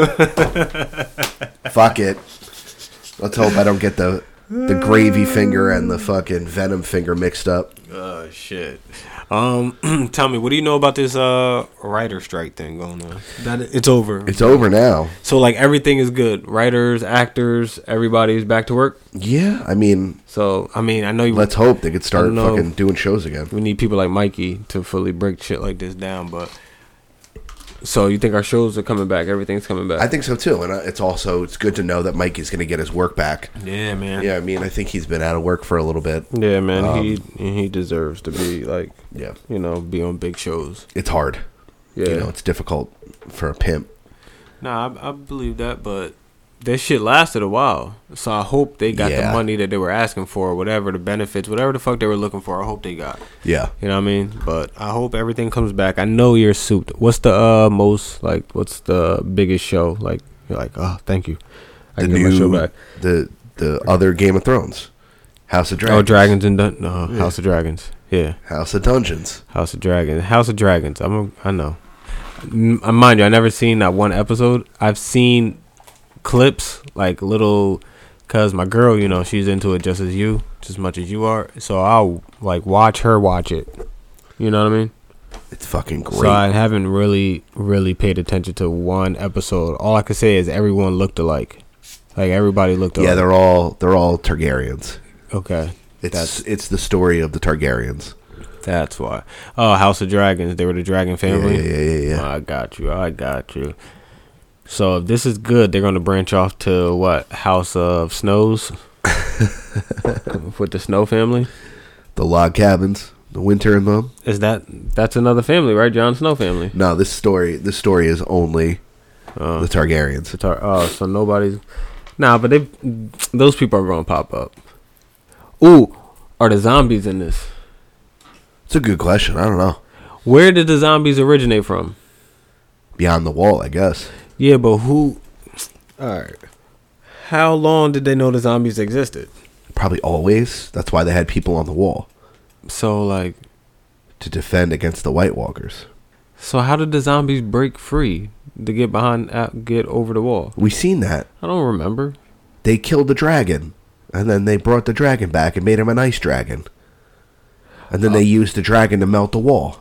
Fuck it. Let's hope I don't get the gravy finger and the fucking venom finger mixed up. Oh shit. Tell me, what do you know about this writer strike thing going on? It's over. It's over now. So like everything is good. Writers, actors, everybody's back to work. Yeah, I mean. So I know. Let's hope they could start fucking doing shows again. We need people like Mikey to fully break shit like this down, but. So you think our shows are coming back? Everything's coming back? I think so too, and it's good to know that Mikey's going to get his work back. Yeah, man. Yeah, I mean, I think he's been out of work for a little bit. Yeah, man. He deserves to be like, be on big shows. It's hard. Yeah, it's difficult for a pimp. Nah, I believe that, but this shit lasted a while. So I hope they got the money that they were asking for, whatever the benefits, whatever the fuck they were looking for. I hope they got. Yeah. You know what I mean? But I hope everything comes back. I know you're souped. What's the what's the biggest show? Like, you're like, oh, thank you. I can get my show back. The other Game of Thrones. House of Dragons. Oh, Dragons and House of Dragons. Yeah. House of Dungeons. House of Dragons. House of Dragons. I know. Mind you, I never seen that one episode. I've seen clips, like little, cause my girl, she's into it just as much as you are. So I'll like watch her watch it. You know what I mean? It's fucking great. So I haven't really paid attention to one episode. All I could say is everyone looked alike. Like everybody looked alike. Yeah, they're all Targaryens. Okay. It's the story of the Targaryens. That's why. Oh, House of Dragons. They were the dragon family. Yeah. Oh, I got you. So if this is good, they're going to branch off to what? House of Snows? With the Snow family? The log cabins. The Winter and them. That's another family, right? Jon Snow family. No, this story is only the Targaryens. So nobody's... Nah, but those people are gonna pop up. Ooh, are the zombies in this? It's a good question. I don't know. Where did the zombies originate from? Beyond the Wall, I guess. Yeah, but who? All right. How long did they know the zombies existed? Probably always. That's why they had people on the wall. So, like, to defend against the White Walkers. So how did the zombies break free to get over the wall? We seen that. I don't remember. They killed the dragon, and then they brought the dragon back and made him an ice dragon. And then they used the dragon to melt the wall.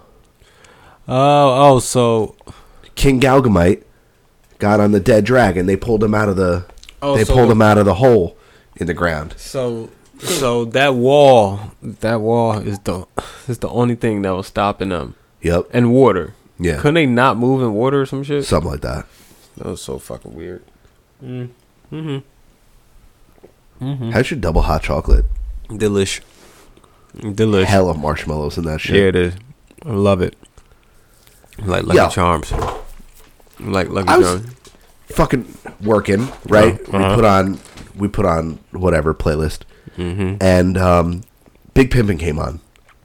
So King Galgamite got on the dead dragon. They pulled him out of the. Pulled him out of the hole in the ground. So that wall is the only thing that was stopping them. Yep. And water. Yeah. Couldn't they not move in water or some shit? Something like that. That was so fucking weird. How's your double hot chocolate? Delish. Hell of marshmallows in that shit. Yeah, it is. I love it. Like Lucky Charms. Like Lucky Charms. Fucking working, right? We put on whatever playlist. And Big Pimpin' came on.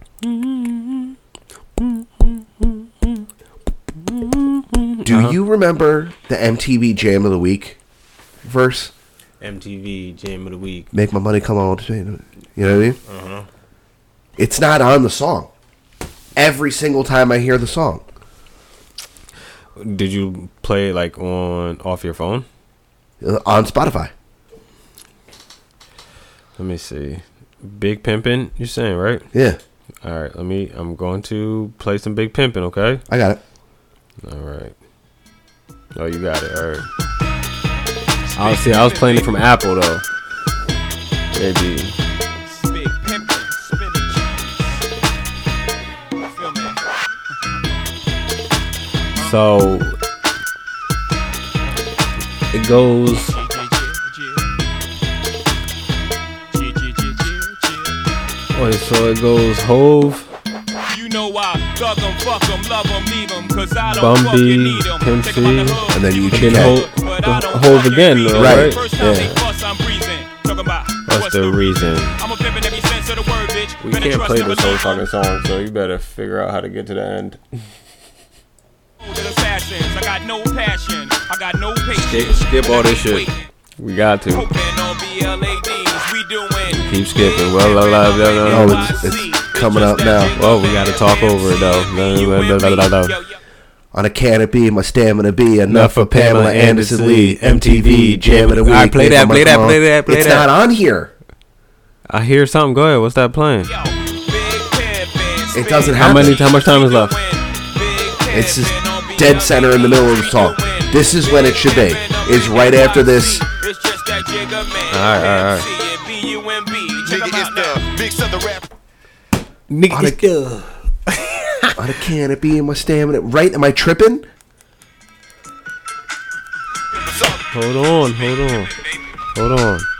Do you remember the MTV Jam of the Week verse? MTV Jam of the Week. Make my money come on. You know what I mean? It's not on the song. Every single time I hear the song. Did you play it like off your phone? On Spotify. Let me see. Big Pimpin', you're saying, right? Yeah. All right, I'm going to play some Big Pimpin', okay? I got it. All right. Oh, you got it. All right. I was playing it from Apple, though. Maybe. Big Pimpin', spinach. Feel me? So it goes. Wait, so it goes Hove. You know I thug 'em, fuck 'em, love 'em, leave 'em, 'cause I don't fucking Bumby, need 'em. Pimp C, and then you can Hove again, though, right? Yeah. What's the reason? We can't play this whole fucking song, so you better figure out how to get to the end. I got no passion, I got no patience. Skip all this shit. We got to. Keep skipping. Oh, it's coming up now. Well, we gotta talk over it though. On a canopy, my stamina be enough for Pamela Anderson Lee. MTV Jam of the Week. Alright, play that. It's not on here. I hear something. Go ahead. What's that playing? It doesn't have. How much time is left? It's just dead center in the middle of the song. This is when it should be. It's right after this. Alright. Nigga, on a canopy in my stamina. Right? Am I tripping? Hold on.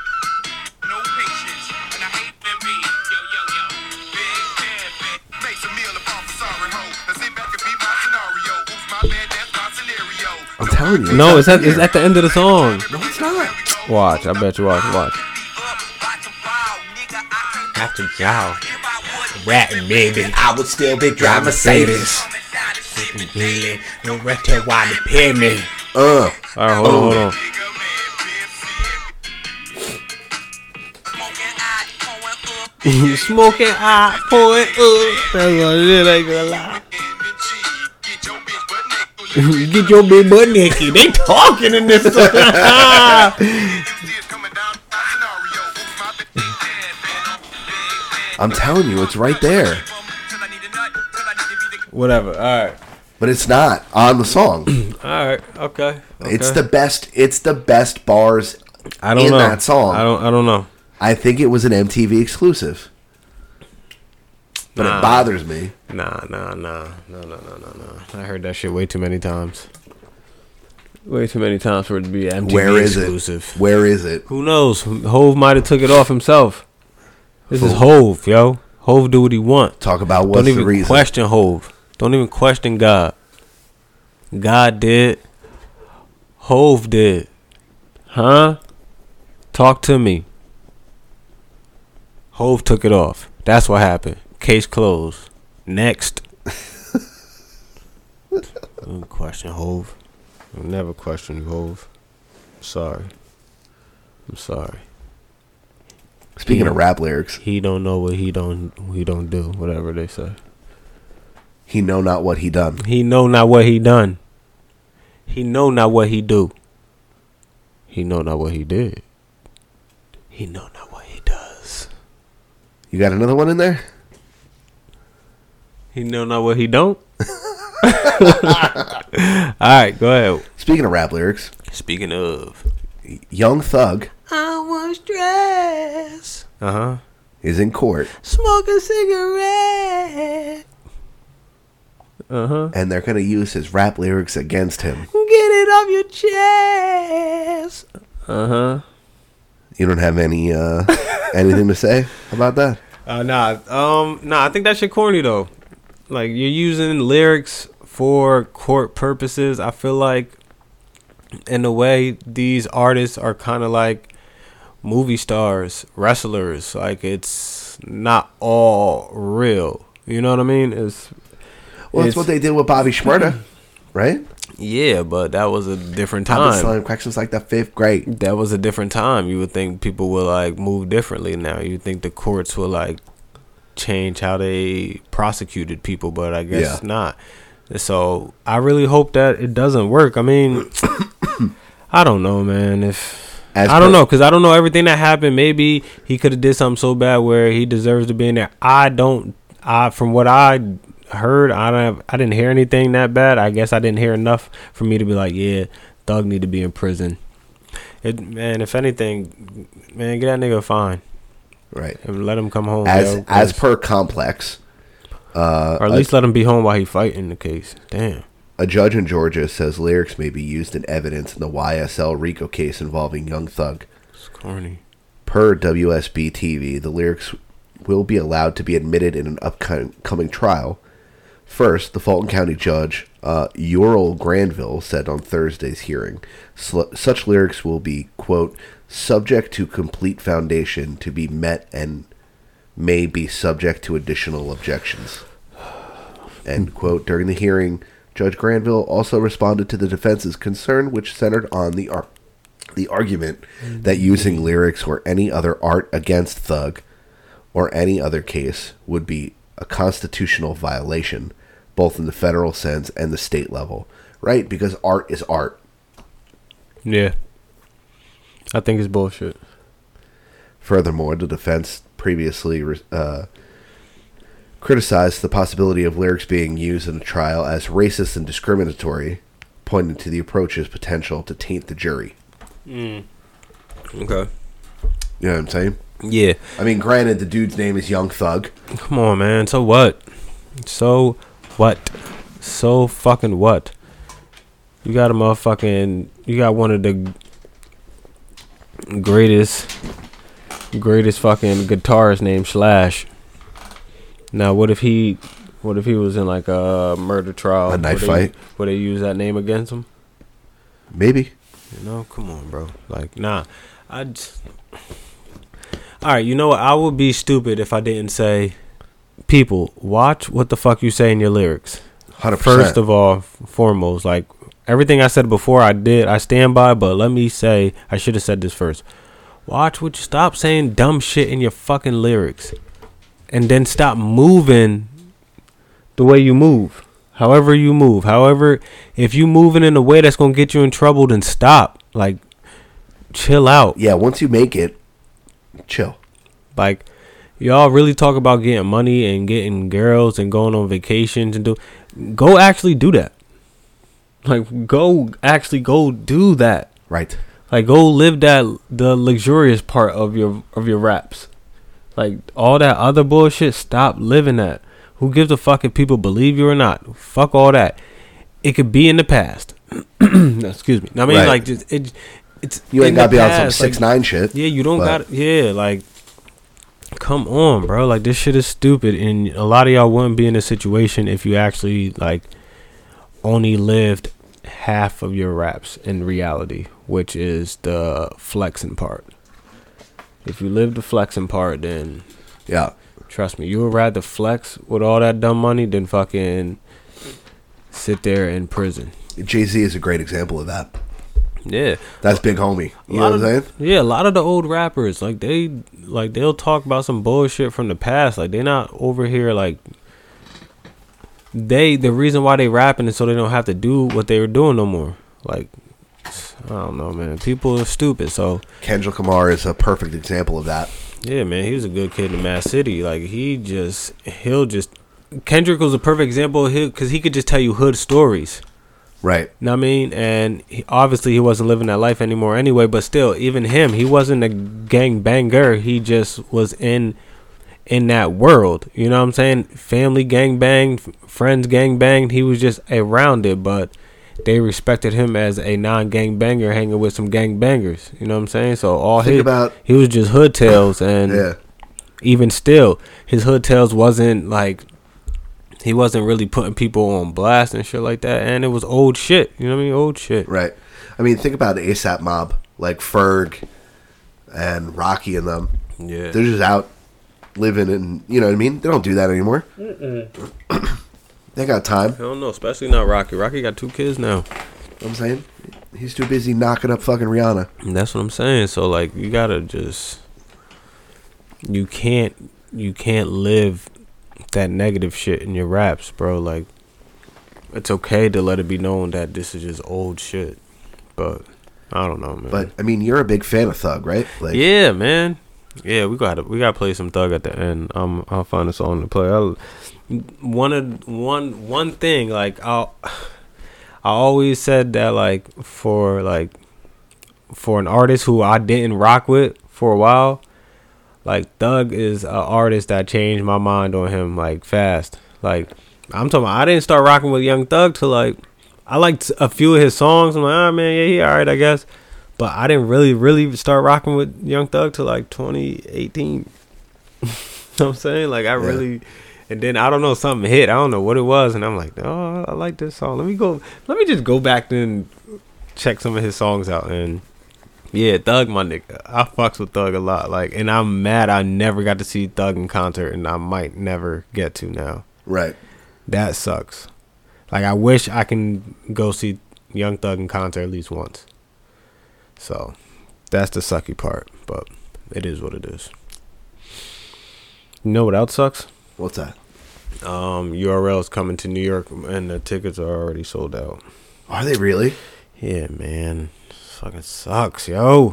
I'm telling you. No, it's at the end of the song. No, it's not. Watch. I bet you watch. After y'all rapping, baby, I would still be driving Mercedes. No rest why to pay me. Alright, hold on. You smoking hot, pour it up. That's what it ain't gonna lie. Get your big butt naked. They talking in this. I'm telling you, it's right there. Whatever. All right. But it's not on the song. All right. Okay. It's the best. It's the best bars I don't in know. that song. I don't know. I think it was an MTV exclusive. But it bothers me. Nah. I heard that shit way too many times. Way too many times for it to be MTV exclusive. Where is it? Who knows? Hove might have took it off himself. This is Hove, yo. Hove do what he want. Talk about what's the reason. Don't even question Hove. Don't even question God. God did. Hove did. Huh? Talk to me. Hove took it off. That's what happened. Case closed. Next. Don't question Hove. I'll never question Hove. I'm sorry. Speaking of rap lyrics, he don't know what he don't do. Whatever they say. He know not what he done. He know not what he done. He know not what he do. He know not what he did. He know not what he does. You got another one in there? He know not what he don't. Alright, go ahead. Speaking of rap lyrics. Speaking of Young Thug. I want stress. Is in court. Smoke a cigarette. And they're gonna use his rap lyrics against him. Get it off your chest. You don't have any anything to say about that? Nah, I think that shit corny though. Like, you're using lyrics for court purposes. I feel like in a way these artists are kind of like movie stars, wrestlers. Like, it's not all real. You know what I mean? That's what they did with Bobby Shmurda, right? Yeah, but that was a different time. I've been selling crack since like the 5th grade. That was a different time. You would think people would like move differently now. You think the courts will like change how they prosecuted people, but I guess not. So I really hope that it doesn't work. I mean, I don't know, man. I don't know, because I don't know everything that happened. Maybe he could have did something so bad where he deserves to be in there. From what I heard, I didn't hear anything that bad. I guess I didn't hear enough for me to be like, yeah, Thug need to be in prison. Man, if anything, man, get that nigga a fine. Right. And let him come home. As per Complex. Or at least let him be home while he fighting the case. Damn. A judge in Georgia says lyrics may be used in evidence in the YSL RICO case involving Young Thug. It's corny. Per WSB TV, the lyrics will be allowed to be admitted in an upcoming trial. First, the Fulton County judge, Ural Granville, said on Thursday's hearing, such lyrics will be, quote, subject to complete foundation to be met and may be subject to additional objections. End quote. During the hearing, Judge Granville also responded to the defense's concern, which centered on the argument that using lyrics or any other art against Thug or any other case would be a constitutional violation, both in the federal sense and the state level. Right? Because art is art. Yeah. I think it's bullshit. Furthermore, the defense previously criticized the possibility of lyrics being used in a trial as racist and discriminatory, pointing to the approach's potential to taint the jury. Okay. You know what I'm saying? Yeah. I mean, granted, the dude's name is Young Thug. Come on, man. So what? So what? So fucking what? You got one of the greatest fucking guitarist named Slash. Now, what if he was in like a murder trial, a knife fight? Would they use that name against him? Maybe. You know, come on, bro. Like, nah. All right, you know what? I would be stupid if I didn't say, people, watch what the fuck you say in your lyrics. 100%. First of all, foremost, like everything I said before, I stand by. But let me say, I should have said this first. Stop saying dumb shit in your fucking lyrics. And then stop moving the way you move. However you move. However, if you moving in a way that's going to get you in trouble, then stop. Like, chill out. Yeah, once you make it, chill. Like, y'all really talk about getting money and getting girls and going on vacations and go actually do that. Like, go do that. Right. Like, go live the luxurious part of your raps. Like, all that other bullshit, stop living that. Who gives a fuck if people believe you or not? Fuck all that. It could be in the past. Excuse me. I mean, right. like, it's you ain't gotta be on some 6ix9ine shit. Yeah, you don't got. Yeah, like, come on, bro. Like, this shit is stupid, and a lot of y'all wouldn't be in this situation if you actually like only lived half of your raps in reality, which is the flexing part. If you live the flexing part, then yeah, trust me, you would rather flex with all that dumb money than fucking sit there in prison. Jay-Z is a great example of that. Yeah, that's Big Homie. You know what I'm saying? Yeah, a lot of the old rappers, like they'll talk about some bullshit from the past. Like they're not over here like the reason why they rapping is so they don't have to do what they were doing no more. Like I don't know, man. People are stupid. So Kendrick Lamar is a perfect example of that. Yeah, man, he was a good kid in Mad City. Like Kendrick was a perfect example because he could just tell you hood stories. Right. Know what I mean? And obviously he wasn't living that life anymore anyway, but still, even him, he wasn't a gang banger. He just was in that world. You know what I'm saying? Family gang banged, friends gang banged. He was just around it, but they respected him as a non-gang banger hanging with some gang bangers. You know what I'm saying? So he was just hood tales, and even still, his hood tales wasn't like, he wasn't really putting people on blast and shit like that, and it was old shit. You know what I mean? Old shit. Right. I mean, think about ASAP Mob, like Ferg and Rocky and them. Yeah. They're just out living, and you know what I mean? They don't do that anymore. They got time. I don't know, especially not Rocky. Rocky got 2 kids now. You know what I'm saying? He's too busy knocking up fucking Rihanna. And that's what I'm saying. So like, you gotta just, you can't live that negative shit in your raps, bro. Like, it's okay to let it be known that this is just old shit, but I don't know, man. But I mean, you're a big fan of Thug, right? Like, yeah, man. Yeah, we gotta play some Thug at the end. I'll find a song to play. One thing, like I always said that like for an artist who I didn't rock with for a while, like Thug is an artist that changed my mind on him like fast. Like I'm talking about, I didn't start rocking with Young Thug till like I liked a few of his songs. I'm like, oh man, yeah, he alright, I guess. But I didn't really start rocking with Young Thug till like 2018. You know what I'm saying? Like really, and then I don't know, something hit. I don't know what it was, and I'm like, oh, I like this song. Let me just go back and check some of his songs out. And yeah, Thug, my nigga, I fucks with Thug a lot. Like, and I'm mad I never got to see Thug in concert, and I might never get to now. Right. That sucks. Like, I wish I can go see Young Thug in concert at least once. So that's the sucky part, but it is what it is. You know what else sucks? What's that? URL is coming to New York, and the tickets are already sold out. Are they really? Yeah, man. Fucking sucks, yo.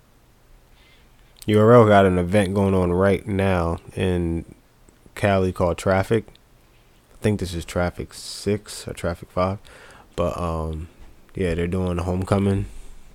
URL got an event going on right now in Cali called Traffic. I think this is Traffic 6 or Traffic 5. But yeah, they're doing Homecoming.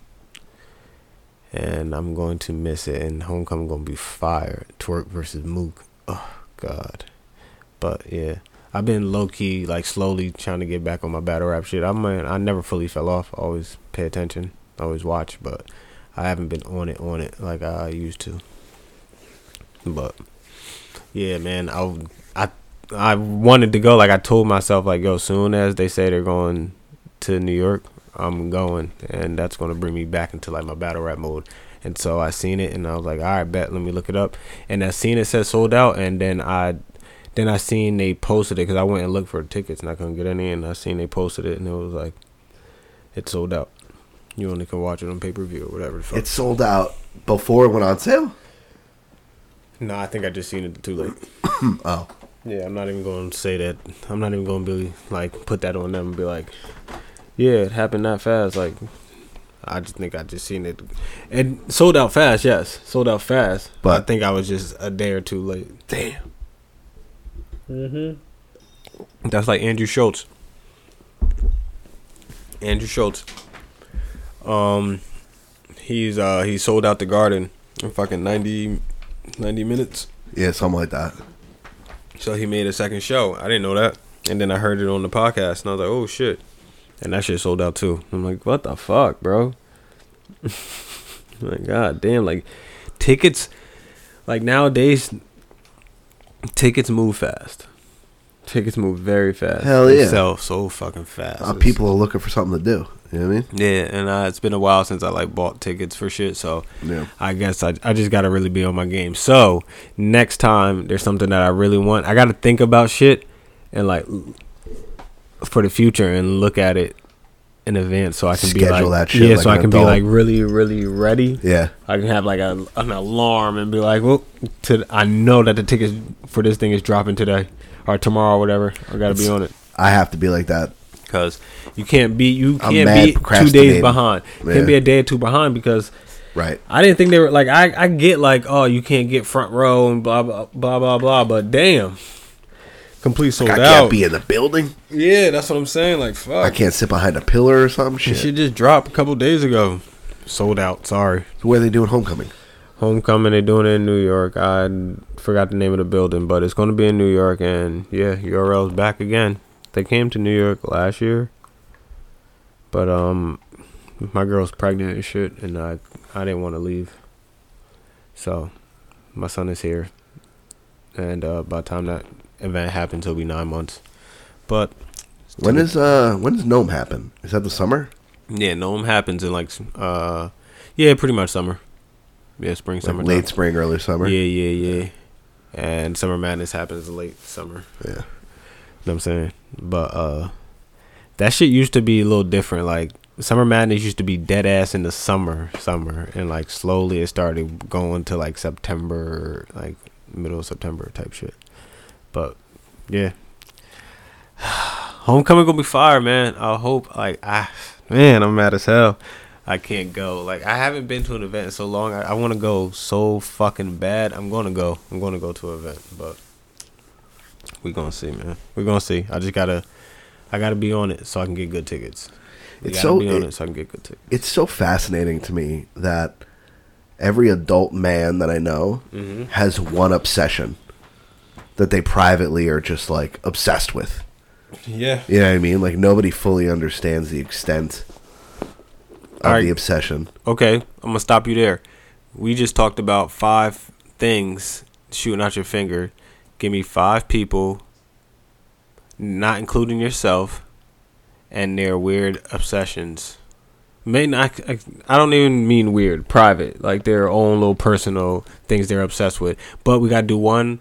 And I'm going to miss it. And Homecoming gonna be fire. Twerk versus Mook. Oh God. But yeah, I've been low key, like slowly trying to get back on my battle rap shit. I never fully fell off. I always pay attention. I always watch, but I haven't been on it like I used to. But yeah, man, I wanted to go. Like I told myself, like, yo, soon as they say they're going to New York, I'm going, and that's gonna bring me back into like my battle rap mode. And so I seen it, and I was like, all right, bet, let me look it up. And I seen it said sold out, and then I seen they posted it because I went and looked for tickets and I couldn't get any, and I seen they posted it, and it was like, it's sold out. You only can watch it on pay-per-view or whatever. It's sold out before it went on sale? No, I think I just seen it too late. Oh. Yeah, I'm not even going to say that. I'm not even going to be like put that on them and be like, yeah, it happened that fast. Like, I just think I just seen it. And sold out fast, yes. Sold out fast. But I think I was just a day or two late. Damn. Mm-hmm. That's like Andrew Schultz. Andrew Schultz. He sold out the Garden in fucking 90 minutes. Yeah, something like that. So he made a second show. I didn't know that. And then I heard it on the podcast, and I was like, oh shit. And that shit sold out too. I'm like, what the fuck, bro? Like, god damn, like tickets, like nowadays tickets move fast. Tickets move very fast. Hell They yeah. sell so fucking fast. People are looking for something to do. You know what I mean? Yeah, and it's been a while since I like bought tickets for shit, so Yeah. I guess I just gotta really be on my game. So next time there's something that I really want, I gotta think about shit and like for the future and look at it in advance so I can be Schedule like that shit like so I an can be adult. like really really ready. Yeah. I can have like an alarm and be like, well, I know that the tickets for this thing is dropping today or tomorrow or whatever. I gotta be on it. I have to be like that. Because you can't be mad 2 days procrastinating. behind. Yeah. Can't be a day or two behind because Right. I didn't think they were like I get like, oh, you can't get front row and blah blah blah blah blah, but damn, complete sold I out. can't be in the building. Yeah, that's what I'm saying. Like fuck, I can't sit behind a pillar or something. Shit. Shit. just dropped a couple days ago. Sold out. Sorry. Where are they doing homecoming? Homecoming, they're doing it in New York. I forgot the name of the building, but it's going to be in New York. And yeah, URL's back again. They came to New York last year, but my girl's pregnant and shit, and I didn't want to leave. So my son is here, and by the time that event happens, it'll be 9 months. But when does Gnome happen? Is that the summer? Yeah, Gnome happens in like yeah, pretty much summer. Yeah, spring, Like summer, late spring, early summer. Yeah. And Summer Madness happens late summer. Yeah. You know what I'm saying? But that shit used to be a little different. Like Summer Madness used to be dead ass in the summer, and like slowly it started going to like September, like middle of September type shit. But yeah, Homecoming gonna be fire, man. I hope. Like man, I'm mad as hell. I can't go. Like I haven't been to an event in so long. I want to go so fucking bad. I'm gonna go to an event, but we gonna see, man. We're gonna see. I gotta be on it so I can get good tickets. It's so I can get good tickets. It's so fascinating to me that every adult man that I know has one obsession that they privately are just like obsessed with. Yeah. You know what I mean? Like nobody fully understands the extent of the obsession. Okay, I'm gonna stop you there. We just talked about 5 things shooting out your finger. Give me 5 people, not including yourself, and their weird obsessions. I don't even mean weird, private, like their own little personal things they're obsessed with. But we gotta do one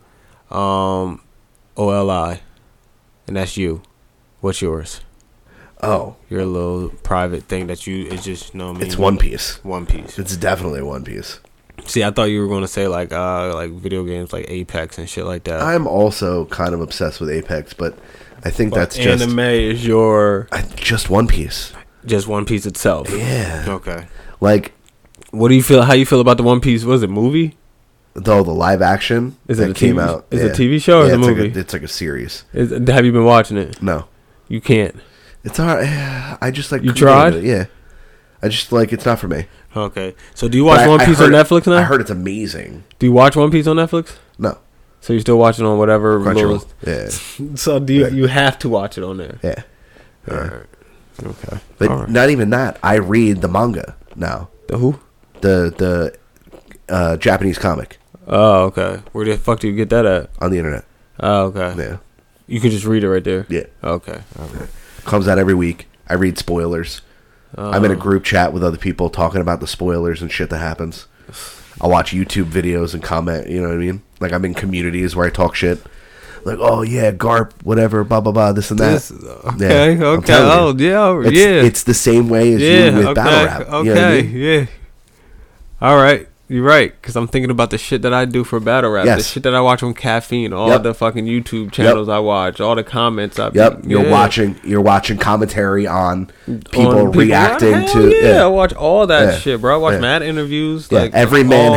OLI, and that's you. What's yours? Oh, your little private thing that you it's just It's One Piece. One Piece. It's definitely One Piece. See, I thought you were going to say like video games like Apex and shit like that. I'm also kind of obsessed with Apex, but I think that's just anime is your just One Piece. Just One Piece itself. Yeah. Okay. Like, what do you feel? How you feel about the One Piece? Was it movie? Though the live action Is that it a came TV out. Is it a TV show or is it a movie? It's like a series. Have you been watching it? No. You can't. It's alright. I just like you tried. Yeah. I just like it's not for me. Okay. So do you watch One Piece on Netflix now? I heard it's amazing. Do you watch One Piece on Netflix? No. So you're still watching on whatever? Crunchyroll. Yeah. So do you have to watch it on there? Yeah. All right. Okay. But not even that. I read the manga now. The who? The Japanese comic. Oh, okay. Where the fuck do you get that at? On the internet. Oh, okay. Yeah. You can just read it right there. Yeah. Okay. Okay. Comes out every week. I read spoilers. I'm in a group chat with other people talking about the spoilers and shit that happens. I watch YouTube videos and comment. You know what I mean? Like I'm in communities where I talk shit. Like, oh yeah, Garp, whatever, blah blah blah, this and that. Okay. Yeah, Okay. Oh yeah. It's the same way as you with battle rap. Okay. You know what I mean? Yeah. All right. You're right, because I'm thinking about the shit that I do for battle rap. Yes. The shit that I watch on Caffeine, all the fucking YouTube channels I watch, all the comments I You're watching commentary on people reacting to I watch all that shit, bro. I watch mad interviews. Yeah. Like every man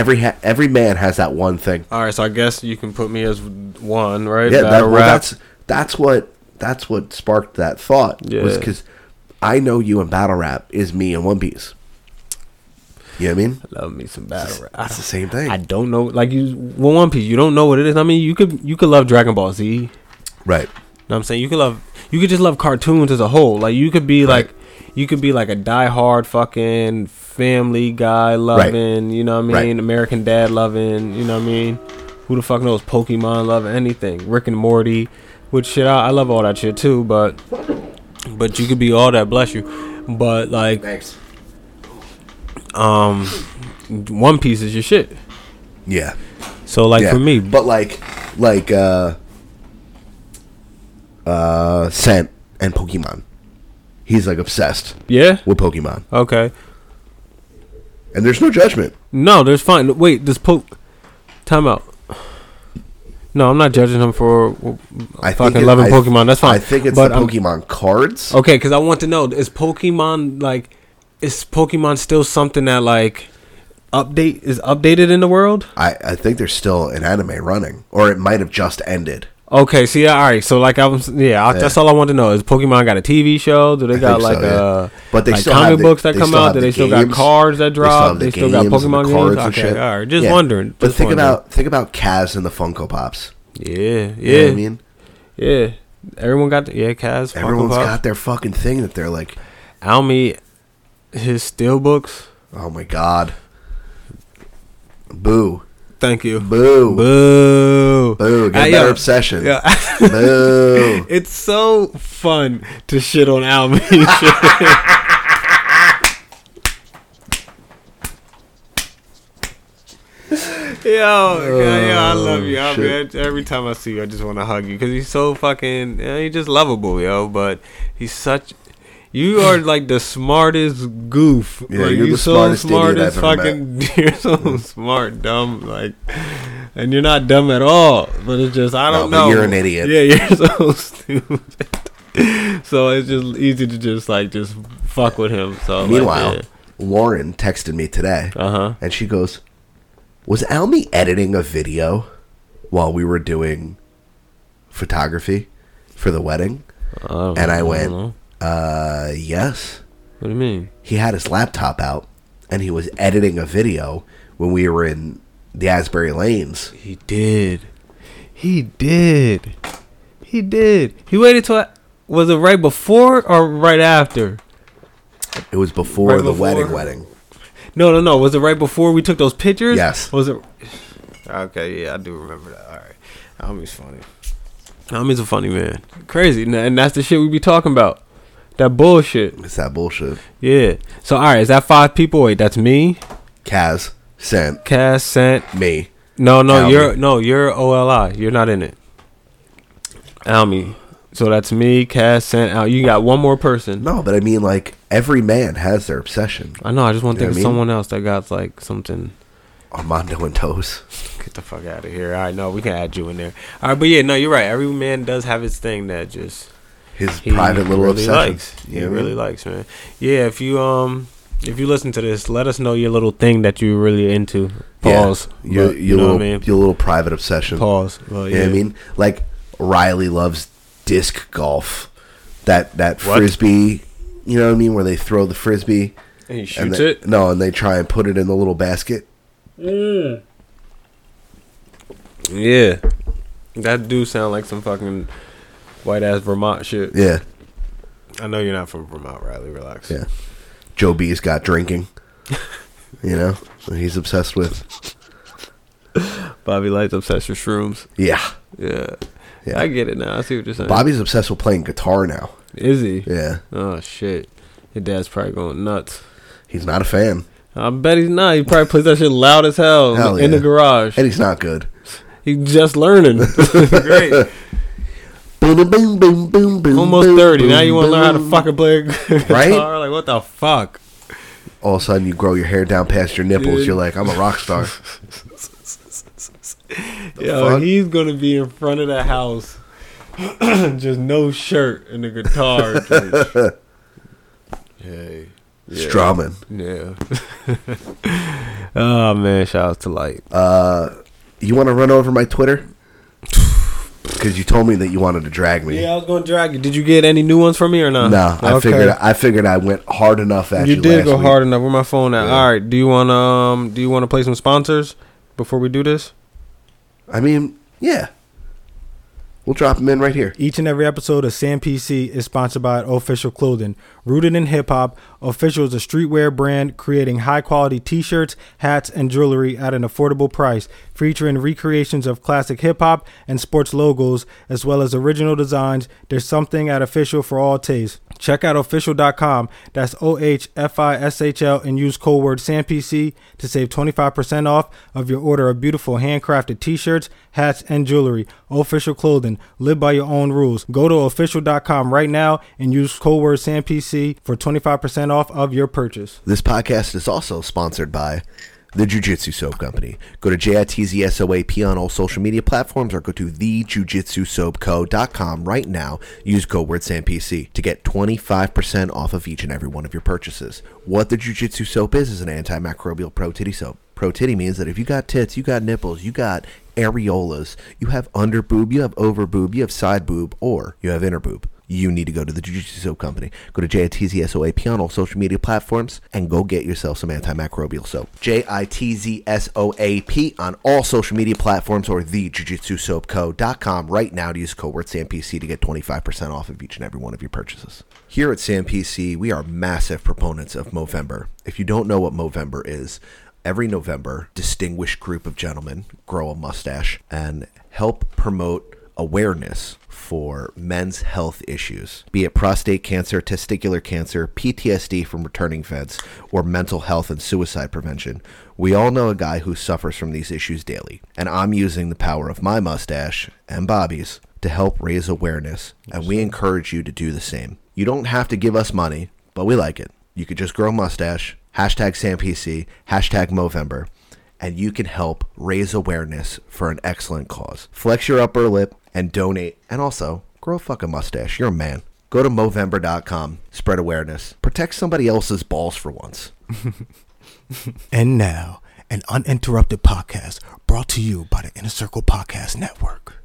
has that one thing. All right, so I guess you can put me as one, right? Yeah, battle rap. that's what sparked that thought. Yeah. Was because I know you in battle rap is me in One Piece. You know what I mean? I love me some battle rap. It's the same thing. I don't know, like One Piece. You don't know what it is. I mean, you could love Dragon Ball Z, right? You know what I'm saying? You could just love cartoons as a whole. Like you could be like a diehard fucking Family Guy loving. You know what I mean? American Dad loving. You know what I mean? Who the fuck knows? Pokemon loving anything. Rick and Morty. Which shit, I love all that shit too. But you could be all that. Bless you. But like, thanks. One Piece is your shit. Yeah. So like for me, but like Scent and Pokemon. He's like obsessed. Yeah. With Pokemon. Okay. And there's no judgment. No, there's fine. Wait, this time out. No, I'm not judging him for fucking loving Pokemon. That's fine. I think it's Pokemon cards. Okay, because I want to know, is Pokemon still something that like is updated in the world? I think there's still an anime running, or it might have just ended. Okay, see, all right. So like that's all I want to know. Is Pokemon got a TV show? Do they got like but they like still comic have books that come out? Do they still got cards that drop? They still got Pokemon games. Okay, all right. Just wondering. But think about Kaz and the Funko Pops. Yeah. You know what I mean? Yeah. Everyone got Kaz. Everyone's got their fucking thing that they're like. Almy, his steelbooks. Oh my god. Boo. Thank you. Boo. Boo. Boo. Get a better obsession. Yeah. Boo. It's so fun to shit on Almy. Yo, I love you. Every time I see you, I just want to hug you because he's so fucking. He's just lovable, yo. But he's such. You are like the smartest goof. Yeah, like, you're the so smartest smart idiot as I've ever fucking. You're so smart, dumb, like, and you're not dumb at all. But it's just I don't know. You're an idiot. Yeah, you're so stupid. So it's just easy to just fuck with him. So meanwhile, Lauren texted me today, and she goes, "Was Almy editing a video while we were doing photography for the wedding?" And I went, yes. What do you mean? He had his laptop out, and he was editing a video when we were in the Asbury Lanes. He did. He waited till... Was it right before or right after? It was before the wedding. No. Was it right before we took those pictures? Yes. Was it... Okay, yeah, I do remember that. All right. Almy's funny. Almy's a funny man. Crazy. And that's the shit we be talking about. That bullshit. It's that bullshit. Yeah. So, all right, is that 5 people? Wait, that's me? Kaz, Scent. Me. No, Almy. you're OLI. You're not in it. Almy. So that's me, Kaz, Scent, Al. You got one more person. No, but I mean, like, every man has their obsession. I know. I just want to think of someone else that got, like, something. Armando and Toes. Get the fuck out of here. All right, no, we can add you in there. All right, but yeah, no, you're right. Every man does have his thing that just... His private little really obsession. Likes. He really likes, man. Yeah, if you listen to this, let us know your little thing that you're really into. Pause. Yeah, you know what I mean? Your little private obsession. Pause. Well, you know what I mean? Like, Riley loves disc golf. That frisbee, you know what I mean? Where they throw the frisbee. And he shoots it? No, and they try and put it in the little basket. Yeah. That do sound like some fucking white ass Vermont shit. Yeah. I know you're not from Vermont, Riley. Relax. Yeah. Joe B's got drinking. You know? He's obsessed with. Bobby Light's obsessed with shrooms. Yeah. I get it now. I see what you're saying. Bobby's obsessed with playing guitar now. Is he? Yeah. Oh, shit. Your dad's probably going nuts. He's not a fan. I bet he's not. He probably plays that shit loud as hell in the garage. And he's not good. He's just learning. Great. Boom, boom, boom, boom, boom. Almost 30. Boom, now you want to boom. learn how to fucking play a guitar? Right? Like, what the fuck? All of a sudden, you grow your hair down past your nipples. Dude. You're like, I'm a rock star. Yo, fuck? he's going to be in front of the house. Just no shirt and the guitar. Hey. Yeah. Strumming. Yeah. Oh, man. Shout out to Light. You want to run over my Twitter? Because you told me that you wanted to drag me. Yeah, I was going to drag you. Did you get any new ones from me or not? No, Okay. I figured I went hard enough at you. You did last go week. hard enough. Where my phone at? Yeah. All right. Do you want to play some sponsors before we do this? I mean, yeah. We'll drop them in right here. Each and every episode of Sam PC is sponsored by Official Clothing. Rooted in hip-hop, Official is a streetwear brand creating high-quality t-shirts, hats, and jewelry at an affordable price, featuring recreations of classic hip-hop and sports logos, as well as original designs. There's something at Official for all tastes. Check out official.com, that's OHFISHL, and use code word SAMPC to save 25% off of your order of beautiful handcrafted t-shirts, hats, and jewelry. Official Clothing, live by your own rules. Go to official.com right now and use code word SAMPC for 25% off of your purchase. This podcast is also sponsored by the Jiu-Jitsu Soap Company. Go to JITZSOAP on all social media platforms or go to thejujitsusoapco.com right now. Use code word SAMPC to get 25% off of each and every one of your purchases. What the Jiu-Jitsu Soap is an antimicrobial pro titty soap. Pro titty means that if you got tits, you got nipples, you got areolas, you have under boob, you have over boob, you have side boob, or you have inner boob, you need to go to the Jiu-Jitsu Soap Company. Go to JITZSOAP on all social media platforms and go get yourself some antimicrobial soap. JITZSOAP on all social media platforms or thejujitsusoapco.com right now to use code word SAMPC to get 25% off of each and every one of your purchases. Here at SAMPC, we are massive proponents of Movember. If you don't know what Movember is, every November, distinguished group of gentlemen grow a mustache and help promote awareness for men's health issues, be it prostate cancer, testicular cancer, PTSD from returning vets, or mental health and suicide prevention. We all know a guy who suffers from these issues daily, and I'm using the power of my mustache and Bobby's to help raise awareness, and we encourage you to do the same. You don't have to give us money, but we like it. You could just grow a mustache, hashtag SamPC, hashtag Movember, and you can help raise awareness for an excellent cause. Flex your upper lip and donate, and also grow a fucking mustache. You're a man. Go to Movember.com, spread awareness, protect somebody else's balls for once. And now, an uninterrupted podcast brought to you by the Inner Circle Podcast Network.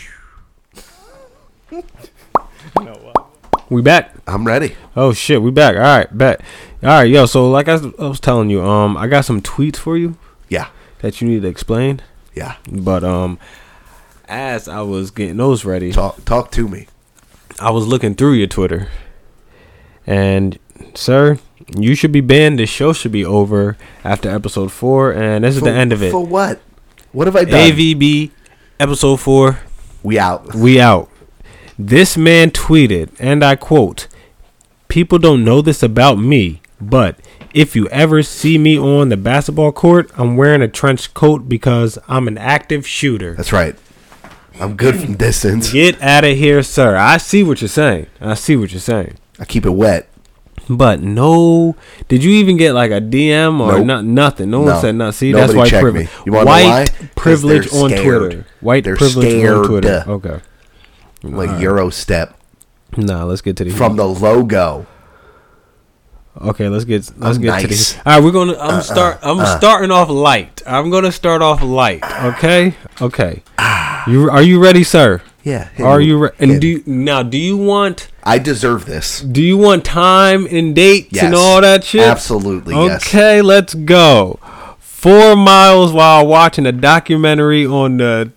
We back. I'm ready. Oh shit, we back. All right, bet. All right, yo. So like I was telling you, I got some tweets for you. Yeah. That you need to explain. Yeah. But as I was getting those ready, talk to me. I was looking through your Twitter, and sir, you should be banned. This show should be over after episode 4, and this is the end of it. For what? What have I done? AVB episode 4. We out. We out. This man tweeted, and I quote, "People don't know this about me, but if you ever see me on the basketball court, I'm wearing a trench coat because I'm an active shooter." That's right. I'm good from distance. Get out of here, sir. I see what you're saying. I keep it wet. But no, did you even get like a DM or nothing? No one said nothing. See, nobody that's white privilege. You want to know why? Privilege on Twitter. White privilege on Twitter. Okay. Like Eurostep. Nah, let's get to the from the logo. Okay, let's get nice. to this. All right, we're gonna. I'm starting off light. I'm gonna start off light. Okay. Are you ready, sir? Yeah. Are you ready? And do you want? I deserve this. Do you want time and dates and all that shit? Absolutely. Yes. Okay, let's go. 4 miles while watching a documentary on the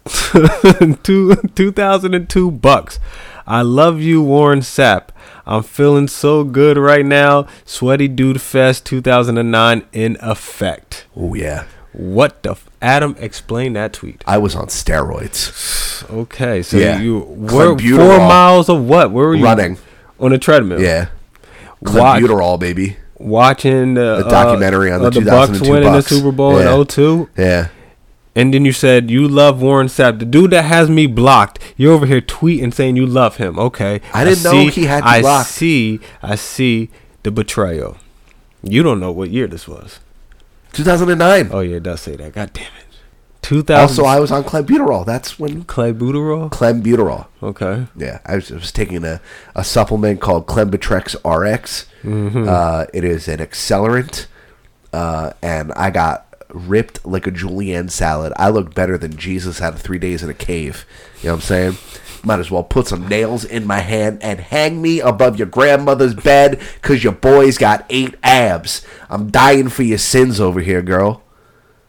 2002 Bucks. I love you, Warren Sapp. I'm feeling so good right now. Sweaty Dude Fest 2009 in effect. Oh, yeah. What the... Adam, explain that tweet. I was on steroids. Okay, so you were 4 miles of what? Where were you? Running. On a treadmill. Yeah. Clenbuterol, baby. Watching the documentary on the 2002 Bucks winning the Super Bowl in 2002. Yeah. And then you said you love Warren Sapp, the dude that has me blocked. You're over here tweeting saying you love him. Okay, I didn't know he had you blocked. I see the betrayal. You don't know what year this was. 2009. Oh yeah, it does say that. God damn it. 2000. Also, I was on Clenbuterol. That's when Clenbuterol. Okay. Yeah, I was taking a supplement called Clenbutrex RX. Mm-hmm. It is an accelerant, and I got ripped like a julienne salad. I looked better than Jesus out of 3 days in a cave. You know what I'm saying? Might as well put some nails in my hand and hang me above your grandmother's bed because your boy's got 8 abs. I'm dying for your sins over here, girl.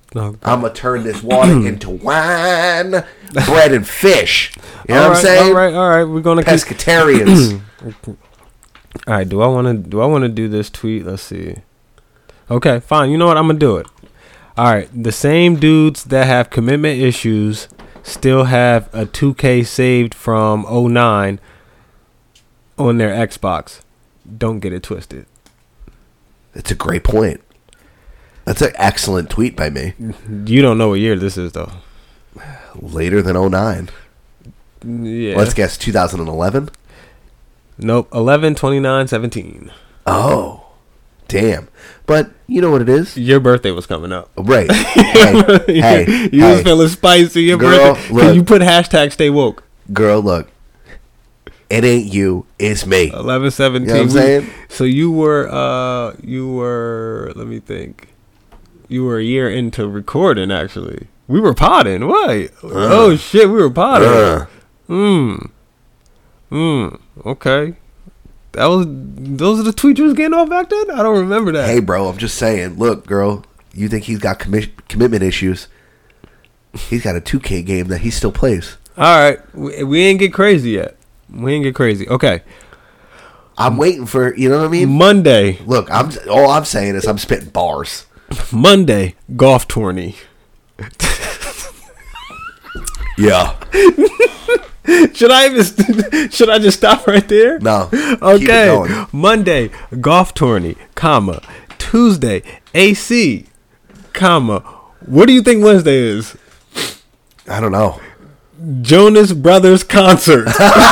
I'm gonna turn this water into wine, bread and fish. You know what I'm saying? All right. We're gonna pescatarians. All right. Do I want to do this tweet? Let's see. Okay, fine. You know what? I'm gonna do it. All right. The same dudes that have commitment issues still have a 2K saved from 09 on their Xbox. Don't get it twisted. It's a great point. That's an excellent tweet by me. You don't know what year this is, though. Later than 09. Yeah. Let's guess 2011? Nope. 11, 29, 17. Oh. Damn. But you know what it is? Your birthday was coming up. Right. Hey, you was feeling spicy. Your girl, birthday. Look, you put hashtag stay woke. Girl, look. It ain't you, it's me. 11, 17. You know what I'm saying? So you were, let me think. You were a year into recording, actually. We were potting. What? Oh, shit, we were potting. Okay. Those are the tweets you was getting off back then? I don't remember that. Hey, bro, I'm just saying. Look, girl, you think he's got commitment issues? He's got a 2K game that he still plays. All right. We ain't get crazy yet. Okay. I'm waiting for, you know what I mean? Monday. Look, all I'm saying is I'm spitting bars. Monday, golf tourney. Yeah. Should I just stop right there? No. Okay. Keep it going. Monday, golf tourney, comma. Tuesday, AC, comma. What do you think Wednesday is? I don't know. Jonas Brothers concert.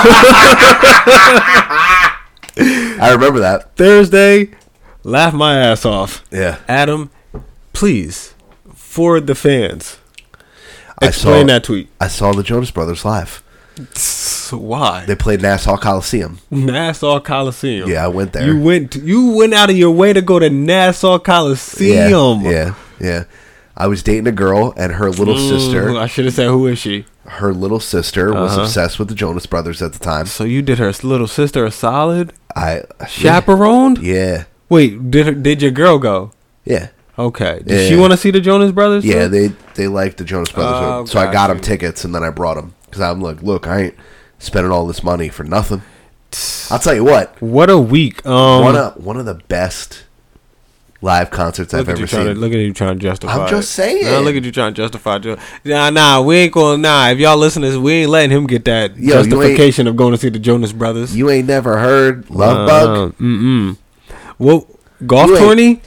I remember that. Thursday, laugh my ass off. Yeah. Adam, please, for the fans, explain that tweet. I saw the Jonas Brothers live. Why? They played Nassau Coliseum. Nassau Coliseum. Yeah, I went there. You went out of your way to go to Nassau Coliseum. Yeah. I was dating a girl and her little sister. I should have said, who is she? Her little sister was obsessed with the Jonas Brothers at the time. So you did her little sister a solid? I chaperoned? Yeah. Wait, did your girl go? Yeah. Okay. Did she want to see the Jonas Brothers? Yeah, they liked the Jonas Brothers. So I got them tickets and then I brought them. Because I'm like, look, I ain't spending all this money for nothing. I'll tell you what. What a week. One of the best live concerts I've ever seen. Look at you trying to justify I'm just saying. Nah, look at you trying to justify it. Nah, we ain't going to, if y'all listen to this, we ain't letting him get that justification of going to see the Jonas Brothers. You ain't never heard Love Bug? Well, golf tourney?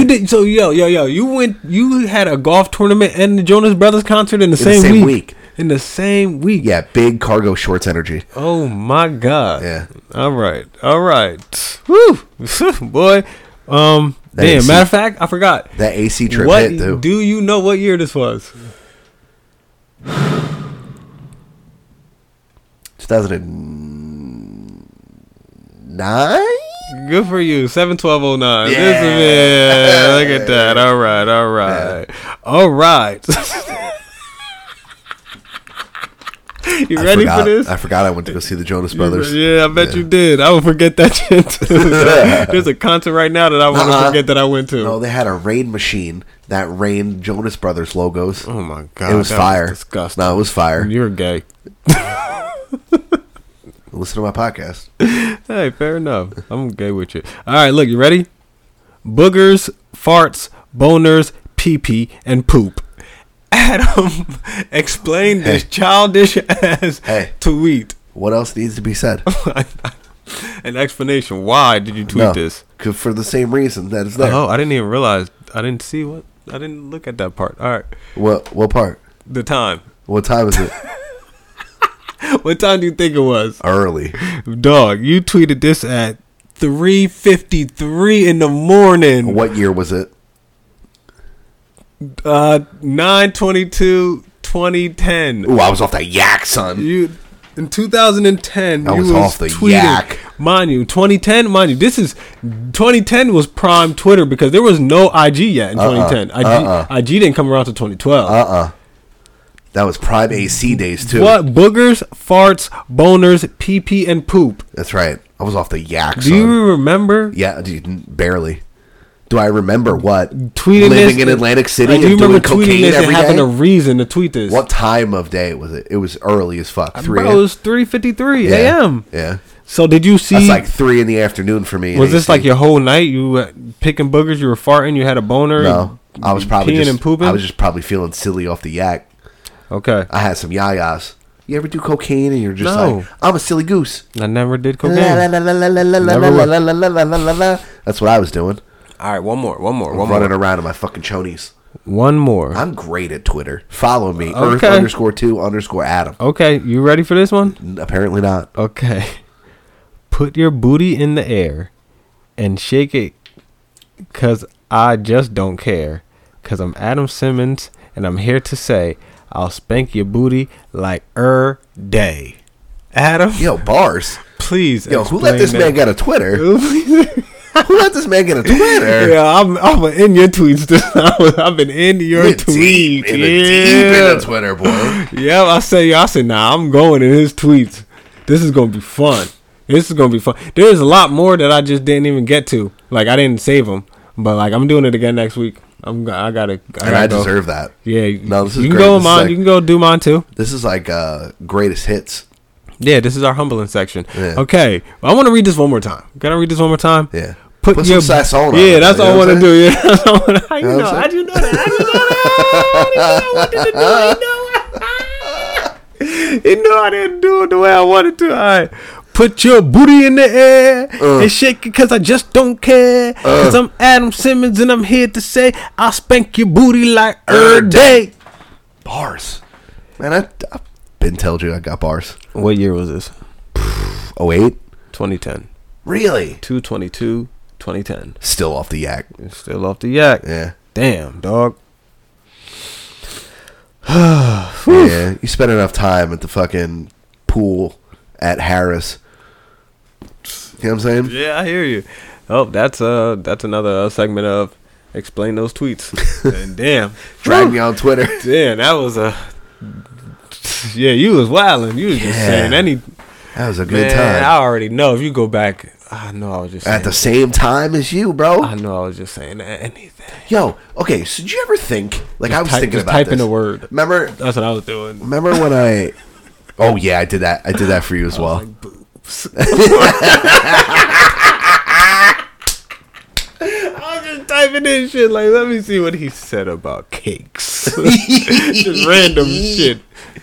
You had a golf tournament and the Jonas Brothers concert in the same week. In the same week. Yeah, big cargo shorts energy. Oh my God. Yeah. All right. Woo. Boy. Damn, matter of fact, I forgot. That AC trip hit, too. Do you know what year this was? 2009? Good for you. 7/12/09. Yeah. Look at that. All right. You ready for this? I forgot I went to go see the Jonas Brothers. I bet you did. I will forget that shit too. There's a concert right now that I want to forget that I went to. No, they had a rain machine that rained Jonas Brothers logos. Oh my God. It was fire. Was disgusting. No, it was fire. You're gay. Listen to my podcast. Hey, fair enough. I'm gay with you. All right, look, you ready? Boogers, farts, boners, pee-pee, and poop. Adam, explain this childish ass tweet. What else needs to be said? An explanation. Why did you tweet this? For the same reason that it's there. Oh, I didn't even realize. I didn't look at that part. All right. What part? The time. What time is it? What time do you think it was? Early. Dog, you tweeted this at 3:53 in the morning. What year was it? 9/22/2010. Ooh, I was off that yak, son. In 2010, I was off the tweeting. yak. Mind you, 2010, this is 2010 was prime Twitter because there was no IG yet in 2010. IG didn't come around to 2012. That was prime AC days too. What? Boogers, farts, boners, pee-pee, and poop. That's right. I was off the yak. Do you remember? Yeah, dude, barely. Do I remember what? Tweeting living this, in Atlantic City I do and doing remember tweeting cocaine this and every having day? a reason to tweet this. What time of day was it? It was early as fuck. 3 Bro, it was 3:53 a.m. Yeah. So did you see? That's like 3 in the afternoon for me. Was in this AC. like your whole night? You were picking boogers, you were farting, you had a boner? No, I was probably peeing just and pooping? I was just probably feeling silly off the yak. Okay. I had some yayas. You ever do cocaine and you're just No. like, I'm a silly goose. I never did La, cocaine. la, la, la, la, la, la, Never la, would. la, la, la, la, la, la. That's what I was doing. All right, one more. Running around in my fucking chonies. One more. I'm great at Twitter. Follow me. Okay. Earth_2_Adam. Okay, you ready for this one? Apparently not. Okay. Put your booty in the air and shake it, cause I just don't care. Cause I'm Adam Simmons and I'm here to say I'll spank your booty like day. Adam? Yo, bars. Please. Yo, who let this man get a Twitter? Who let this man get a Twitter? Yeah, I'm in your tweets. I've been in your tweets. Deep in the Twitter, boy. Yeah, I said, nah, I'm going in his tweets. This is gonna be fun. There's a lot more that I just didn't even get to. Like I didn't save them, but like I'm doing it again next week. I gotta go. Deserve that. Yeah, no, this is you can great. go This is mine. like- You can go do mine too. This is like greatest hits. Yeah, this is our humbling section. Yeah. Okay, well, I want to read this one more time. Can I read this one more time? Yeah. Put some your Sasson on Yeah, it, that's you all I know want what to I'm do. Yeah, that's all I wanna, how you You know know? what I'm How'd you know that? You know I didn't do it the way I wanted to. All right. Put your booty in the air and shake it, cause I just don't care. Cause I'm Adam Simmons and I'm here to say I'll spank your booty like day. Bars. Man, I've been told you I got bars. What year was this? 08? 2010. Really? 2/22/2010. Still off the yak. Still off the yak. Yeah. Damn, dog. Yeah, you spend enough time at the fucking pool at Harris. You know what I'm saying? Yeah, I hear you. Oh, that's another segment of explain those tweets. And damn, drag me on Twitter. Damn, that was yeah. You was wilding. You was just saying any. That was a good time. I already know. If you go back, I know I was just at the same time as you, bro. I know I was just saying anything. Yo, okay. So did you ever think? Like Just I was type- thinking just about typing this. a word. Remember? That's what I was doing. Remember when I? Oh yeah, I did that. I did that for you as well. Like, boobs. I was just typing in shit like, let me see what he said about cakes. Just random shit.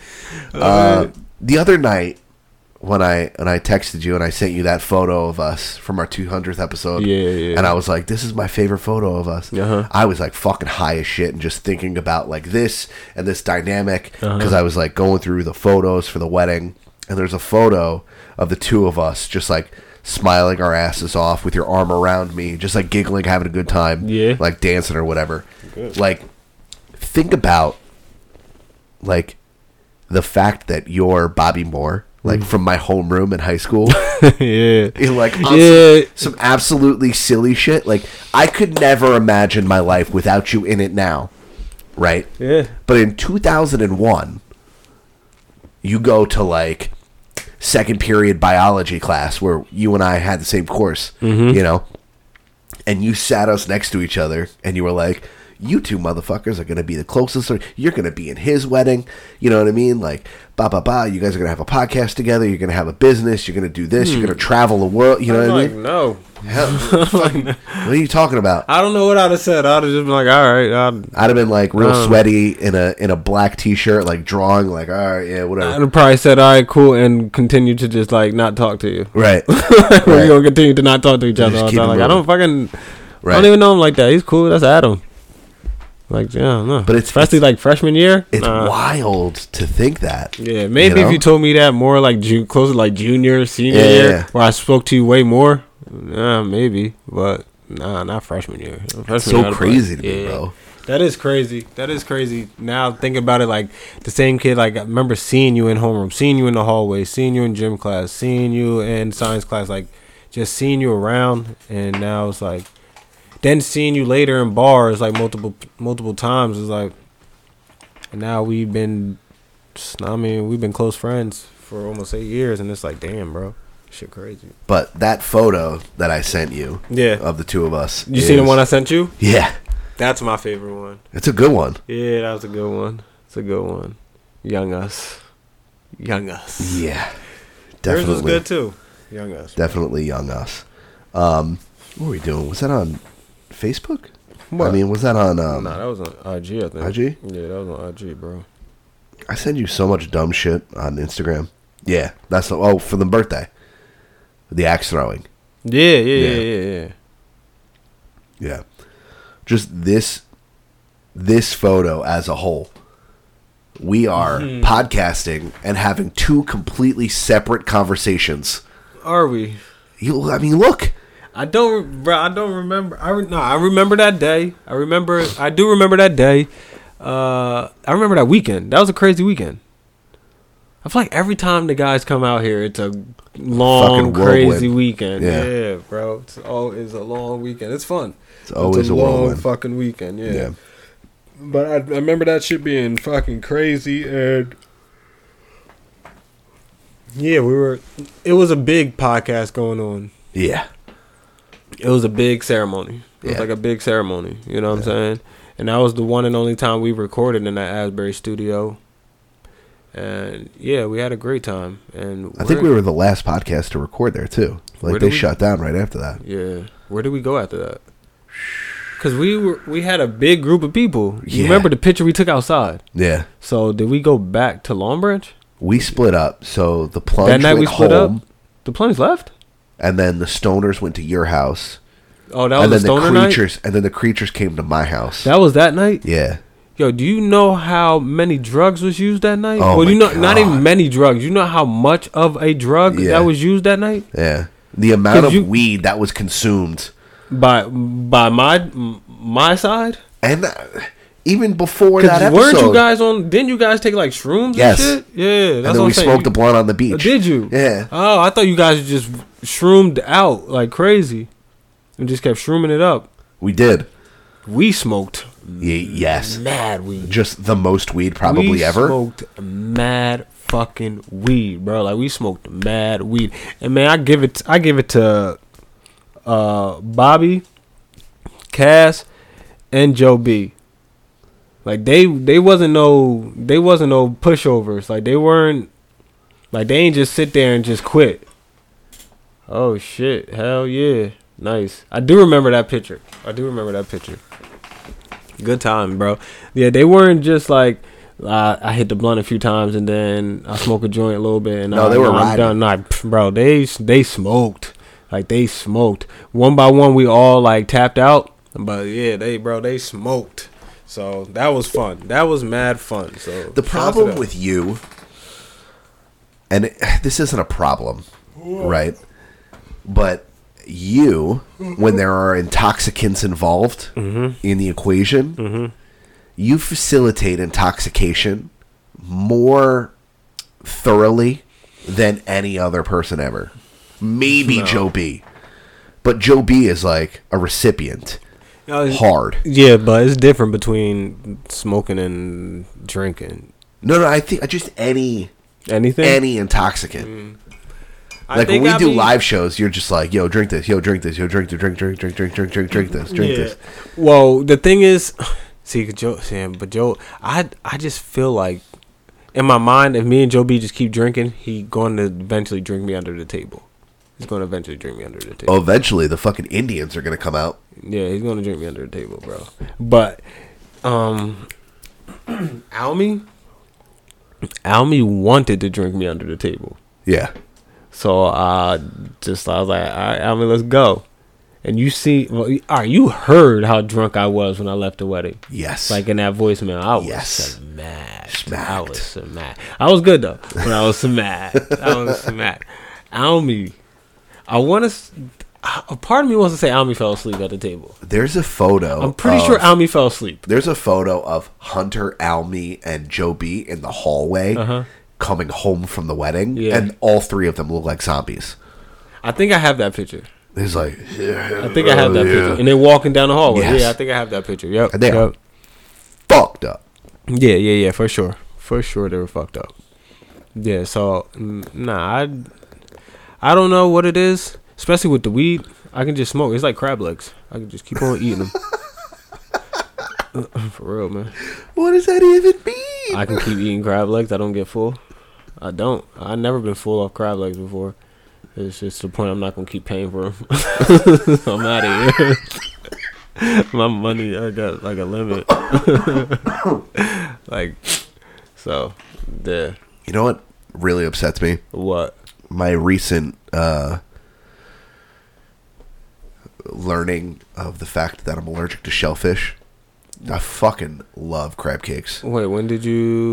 The other night when I texted you and I sent you that photo of us from our 200th episode, Yeah. and I was like, "This is my favorite photo of us." Uh-huh. I was like fucking high as shit and just thinking about like this and this dynamic because Uh-huh. I was like going through the photos for the wedding, and there's a photo of the two of us just like smiling our asses off with your arm around me, just like giggling, having a good time, Yeah. like dancing or whatever. Good. Like, think about like the fact that you're Bobby Moore, like from my homeroom in high school. Yeah. Like on Yeah. some absolutely silly shit. Like I could never imagine my life without you in it now. Right? Yeah. But in 2001, you go to like second period biology class where you and I had the same course, you know, and you sat us next to each other and you were like, you two motherfuckers are going to be the closest, or you're going to be in his wedding. You know what I mean? Like, you guys are going to have a podcast together. You're going to have a business. You're going to do this. You're going to travel the world. You know what I mean? No. Hell, what are you talking about? I don't know what I'd have said. I'd have just been like, all right. I'd have been like real sweaty in a black t-shirt, like drawing, like, all right, yeah, whatever. I'd have probably said, all right, cool, and continue to just like not talk to you. Right. We're going to continue to not talk to each other all the keep time. it Like, I don't moving. fucking, I don't even know him like that. He's cool. That's Adam. Like, yeah, no. But it's especially like freshman year. It's wild to think that. Yeah, maybe you know? if you told me that more like closer like junior, senior Yeah, year, yeah. where I spoke to you way more, maybe. But nah, not freshman year. Freshman So year, I'd be crazy like, to me, bro. That is crazy. That is crazy. Now think about it, like the same kid. Like I remember seeing you in homeroom, seeing you in the hallway, seeing you in gym class, seeing you in science class, like just seeing you around. And now it's like, then seeing you later in bars, like multiple times, is like, and now we've been close friends for almost 8 years, and it's like, damn, bro. Shit crazy. But that photo that I sent you, Yeah. of the two of us, You see the one I sent you? Yeah, That's my favorite one. it's a good one. Yeah, that was a good one. It's a good one. Young Us. Yeah, Yours was definitely good too. Young Us. Definitely Young Us. What were we doing? Was that on Facebook? What? I mean, was that on? Nah, that was on IG, I think. IG? Yeah, that was on IG, bro. I send you so much dumb shit on Instagram. Yeah, that's for the birthday, the axe throwing. Yeah. Yeah. Just this photo as a whole. We are podcasting and having two completely separate conversations. Are we? I mean, look. I don't remember. I remember that day. I do remember that day. I remember that weekend. That was a crazy weekend. I feel like every time the guys come out here, it's a long, crazy weekend. Yeah, bro. It's always a long weekend. It's fun. It's always a long whirlwind. fucking weekend. Yeah. But I remember that shit being fucking crazy, and yeah, it was a big podcast going on. Yeah. It was a big ceremony. It was like a big ceremony. You know what I'm saying? And that was the one and only time we recorded in that Asbury studio. And yeah, we had a great time. And I think we were the last podcast to record there too. Like they shut down right after that. Yeah. Where did we go after that? Because we had a big group of people. You Yeah. remember the picture we took outside? Yeah. So did we go back to Long Branch? We split up. So the plunge That night went we split home, up. The plunge left. and then the stoners went to your house. Oh, that was the stoner night? And then the creatures came to my house. That was that night? Yeah. Yo, do you know how many drugs was used that night? Oh, well, you my know, not even many drugs. You know how much of a drug Yeah. that was used that night? Yeah. The amount of weed that was consumed by my side, and even before that episode, weren't you guys on? Didn't you guys take like shrooms? Yes. And shit? Yeah. That's and then what we I'm saying. smoked a blunt on the beach. Did you? Yeah. Oh, I thought you guys just shroomed out like crazy, and just kept shrooming it up. We did. We smoked. Yes. Mad weed. Just the most weed probably ever. We smoked mad fucking weed, bro. Like we smoked mad weed. And man, I give it to Bobby, Cass, and Joe B. Like they wasn't no pushovers. Like they weren't, like they ain't just sit there and just quit. Oh shit. Hell yeah. Nice. I do remember that picture. Good time, bro. Yeah, they weren't just like I hit the blunt a few times and then I smoke a joint a little bit and No, they were riding. done. Nah, bro, they smoked. Like they smoked. One by one we all like tapped out. But yeah, they smoked. So that was fun. That was mad fun. So The problem with you, and this isn't a problem, right? But you, when there are intoxicants involved in the equation, you facilitate intoxication more thoroughly than any other person ever. Maybe No. Joe B. But Joe B is like a recipient. Hard. Yeah, but it's different between smoking and drinking. No, I think just any intoxicant. Like when we do live shows, you're just like, yo, drink this, yo, drink this, yo, drink this, drink this. Well, the thing is, Joe, I just feel like in my mind, if me and Joe B just keep drinking, he's going to eventually drink me under the table. He's going to eventually drink me under the table. Oh, eventually the fucking Indians are going to come out. Yeah, he's going to drink me under the table, bro. But, Almy wanted to drink me under the table. Yeah. So I was like, all right, Almy, let's go. And you see, all right, you heard how drunk I was when I left the wedding. Yes. Like in that voicemail, I was smacked. I was smacked. I was good though, but I was smacked. Almy, a part of me wants to say Almy fell asleep at the table. There's a photo. I'm pretty sure Almy fell asleep. There's a photo of Hunter, Almy, and Joe B in the hallway coming home from the wedding, and all three of them look like zombies. I think I have that picture. It's like, I think I have that picture. And they're walking down the hallway. Yes. Yeah, I think I have that picture. Yep. And they are fucked up. Yeah, for sure. For sure they were fucked up. Yeah, so, nah, I don't know what it is, especially with the weed. I can just smoke. It's like crab legs. I can just keep on eating them. For real, man. What does that even mean? I can keep eating crab legs. I don't get full. I don't. I've never been full off crab legs before. It's just the point I'm not going to keep paying for them. I'm out of here. My money, I got like a limit. Like, so, the. You know what really upsets me? What? My recent learning of the fact that I'm allergic to shellfish. I fucking love crab cakes. Wait, when did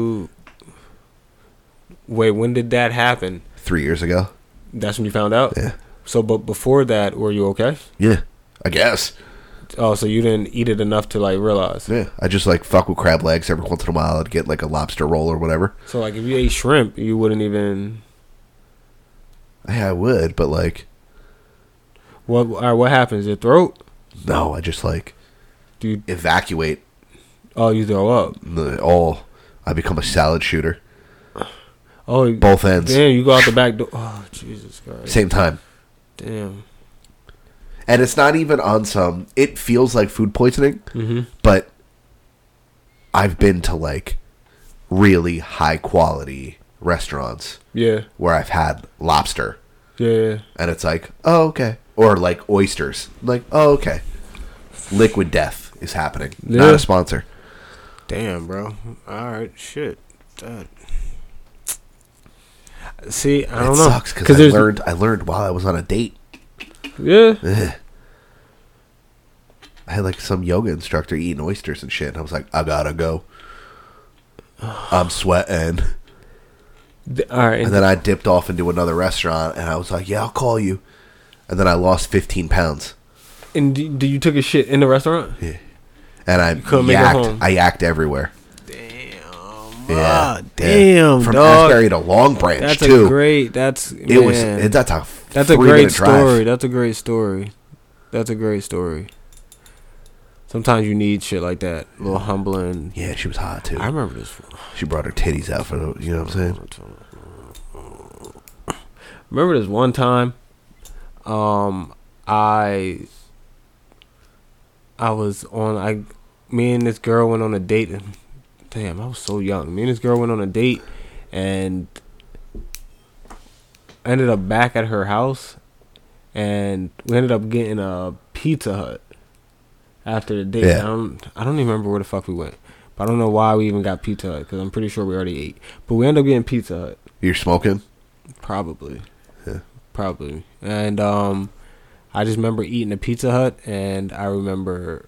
that happen? 3 years ago. That's when you found out? Yeah. So, but before that, were you okay? Yeah, I guess. Oh, so you didn't eat it enough to, like, realize? Yeah, I just, like, fuck with crab legs. Every once in a while, I'd get, like, a lobster roll or whatever. So, like, if you ate shrimp, you wouldn't even... Yeah, I would, but, like... What happens? Your throat? No, I just, like... Do you evacuate? Oh, you throw up? I become a salad shooter. Oh, both ends. Damn, you go out the back door. Oh, Jesus Christ. Same time. Damn. And it's not even on some... It feels like food poisoning, but I've been to, like, really high-quality restaurants. Yeah. Where I've had lobster. Yeah. And it's like, oh, okay. Or, like, oysters. Like, oh, okay. Liquid Death is happening. Yeah. Not a sponsor. Damn, bro. All right, shit. See, I don't know. It sucks because I learned while I was on a date. Yeah. I had like some yoga instructor eating oysters and shit, and I was like, I gotta go. I'm sweating. All right. And then I dipped off into another restaurant, and I was like, yeah, I'll call you. And then I lost 15 pounds. And do you took a shit in the restaurant? Yeah. And I yacked everywhere. Yeah. Damn, From dog. Asbury to Long Branch, that's too. That's a great story. That's a great story. That's a great story. Sometimes you need shit like that. A little humbling. Yeah, she was hot, too. I remember this. She brought her titties out for the, you know what I'm saying? Remember this one time, me and this girl went on a date. And, damn, I was so young. Me and this girl went on a date, and I ended up back at her house, and we ended up getting a Pizza Hut after the date. Yeah. I don't even remember where the fuck we went, but I don't know why we even got Pizza Hut because I'm pretty sure we already ate. But we ended up getting Pizza Hut. You're smoking? Probably. Yeah. Probably. And I just remember eating a Pizza Hut, and I remember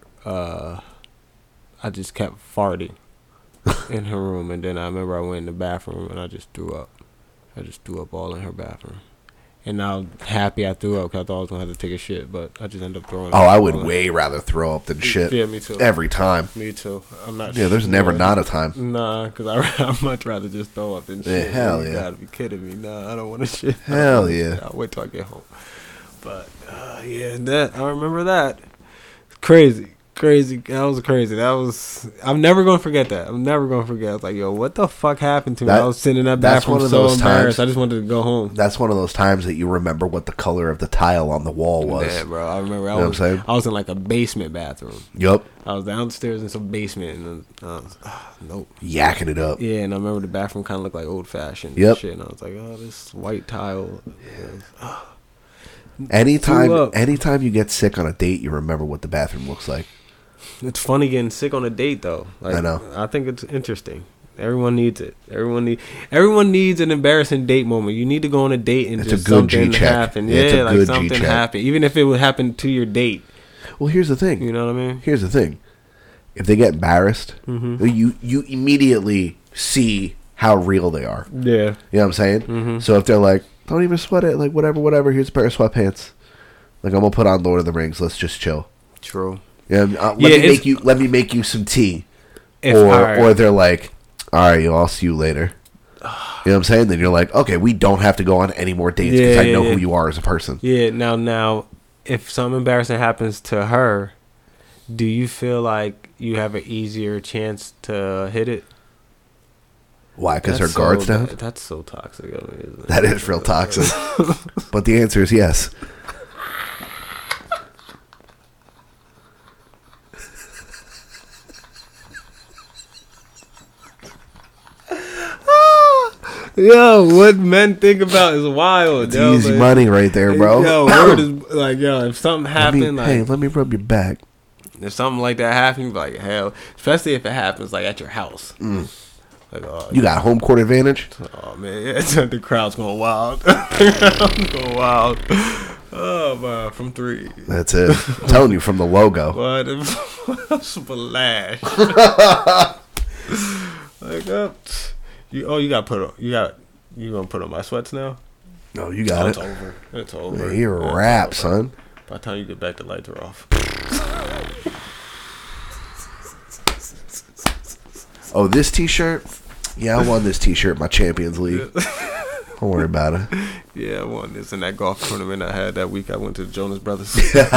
I just kept farting in her room, and then I remember I went in the bathroom and I just threw up. I just threw up all in her bathroom. And I was happy I threw up because I thought I was going to have to take a shit, but I just ended up throwing up. Oh, I would way rather throw up than shit. Yeah, me too. Every time. Me too. I'm not. Yeah, there's never not a time. Nah, because I'd much rather just throw up than shit. Yeah, hell You yeah. gotta be kidding me. Nah, I don't want to shit. Hell yeah. I'll wait till I get home. But, yeah, I remember that. Crazy. That was crazy. I'm never going to forget that. I'm never going to forget. I was like, yo, what the fuck happened to me? I was sitting in that bathroom so embarrassed. I just wanted to go home. That's one of those times that you remember what the color of the tile on the wall was. Yeah, bro. I remember You know what I'm saying? I was in like a basement bathroom. Yup. I was downstairs in some basement. And nope. Yakking it up. Yeah, and I remember the bathroom kind of looked like old fashioned. Yep. Shit, and I was like, oh, this white tile. Anytime you get sick on a date, you remember what the bathroom looks like. It's funny getting sick on a date, though. Like, I know. I think it's interesting. Everyone needs it. Everyone needs an embarrassing date moment. You need to go on a date and just something happen. Yeah, like something happen. Even if it would happen to your date. Well, here's the thing. You know what I mean? Here's the thing. If they get embarrassed, you immediately see how real they are. Yeah. You know what I'm saying? So if they're like, don't even sweat it, like whatever, here's a pair of sweatpants. Like, I'm gonna put on Lord of the Rings, let's just chill. True. Yeah, let me make you some tea. Or they're like, all right, I'll see you later. You know what I'm saying? Then you're like, okay, we don't have to go on any more dates because I know who you are as a person. Yeah, now, if something embarrassing happens to her, do you feel like you have an easier chance to hit it? Why? Because her guard's down? That's so toxic. I mean, isn't it? That is real toxic. But the answer is yes. Yo, what men think about is wild. It's easy money right there, bro. Yo, word is like, yo, if something happened, let me rub your back. If something like that happened, like hell, especially if it happens like at your house. Like, you got home court advantage. Oh man, yeah, the crowd's going wild. The crowd's going wild. Oh man, from 3. That's it. I'm telling you from the logo. What? Splash. Like up. You gonna put on my sweats now? No, you got it. It's over. It's over. Man, you're a wrap, son. By the time you get back, the lights are off. Oh, this T-shirt? Yeah, I won this T-shirt in my Champions League. Don't worry about it. Yeah, I won this in that golf tournament I had that week. I went to the Jonas Brothers.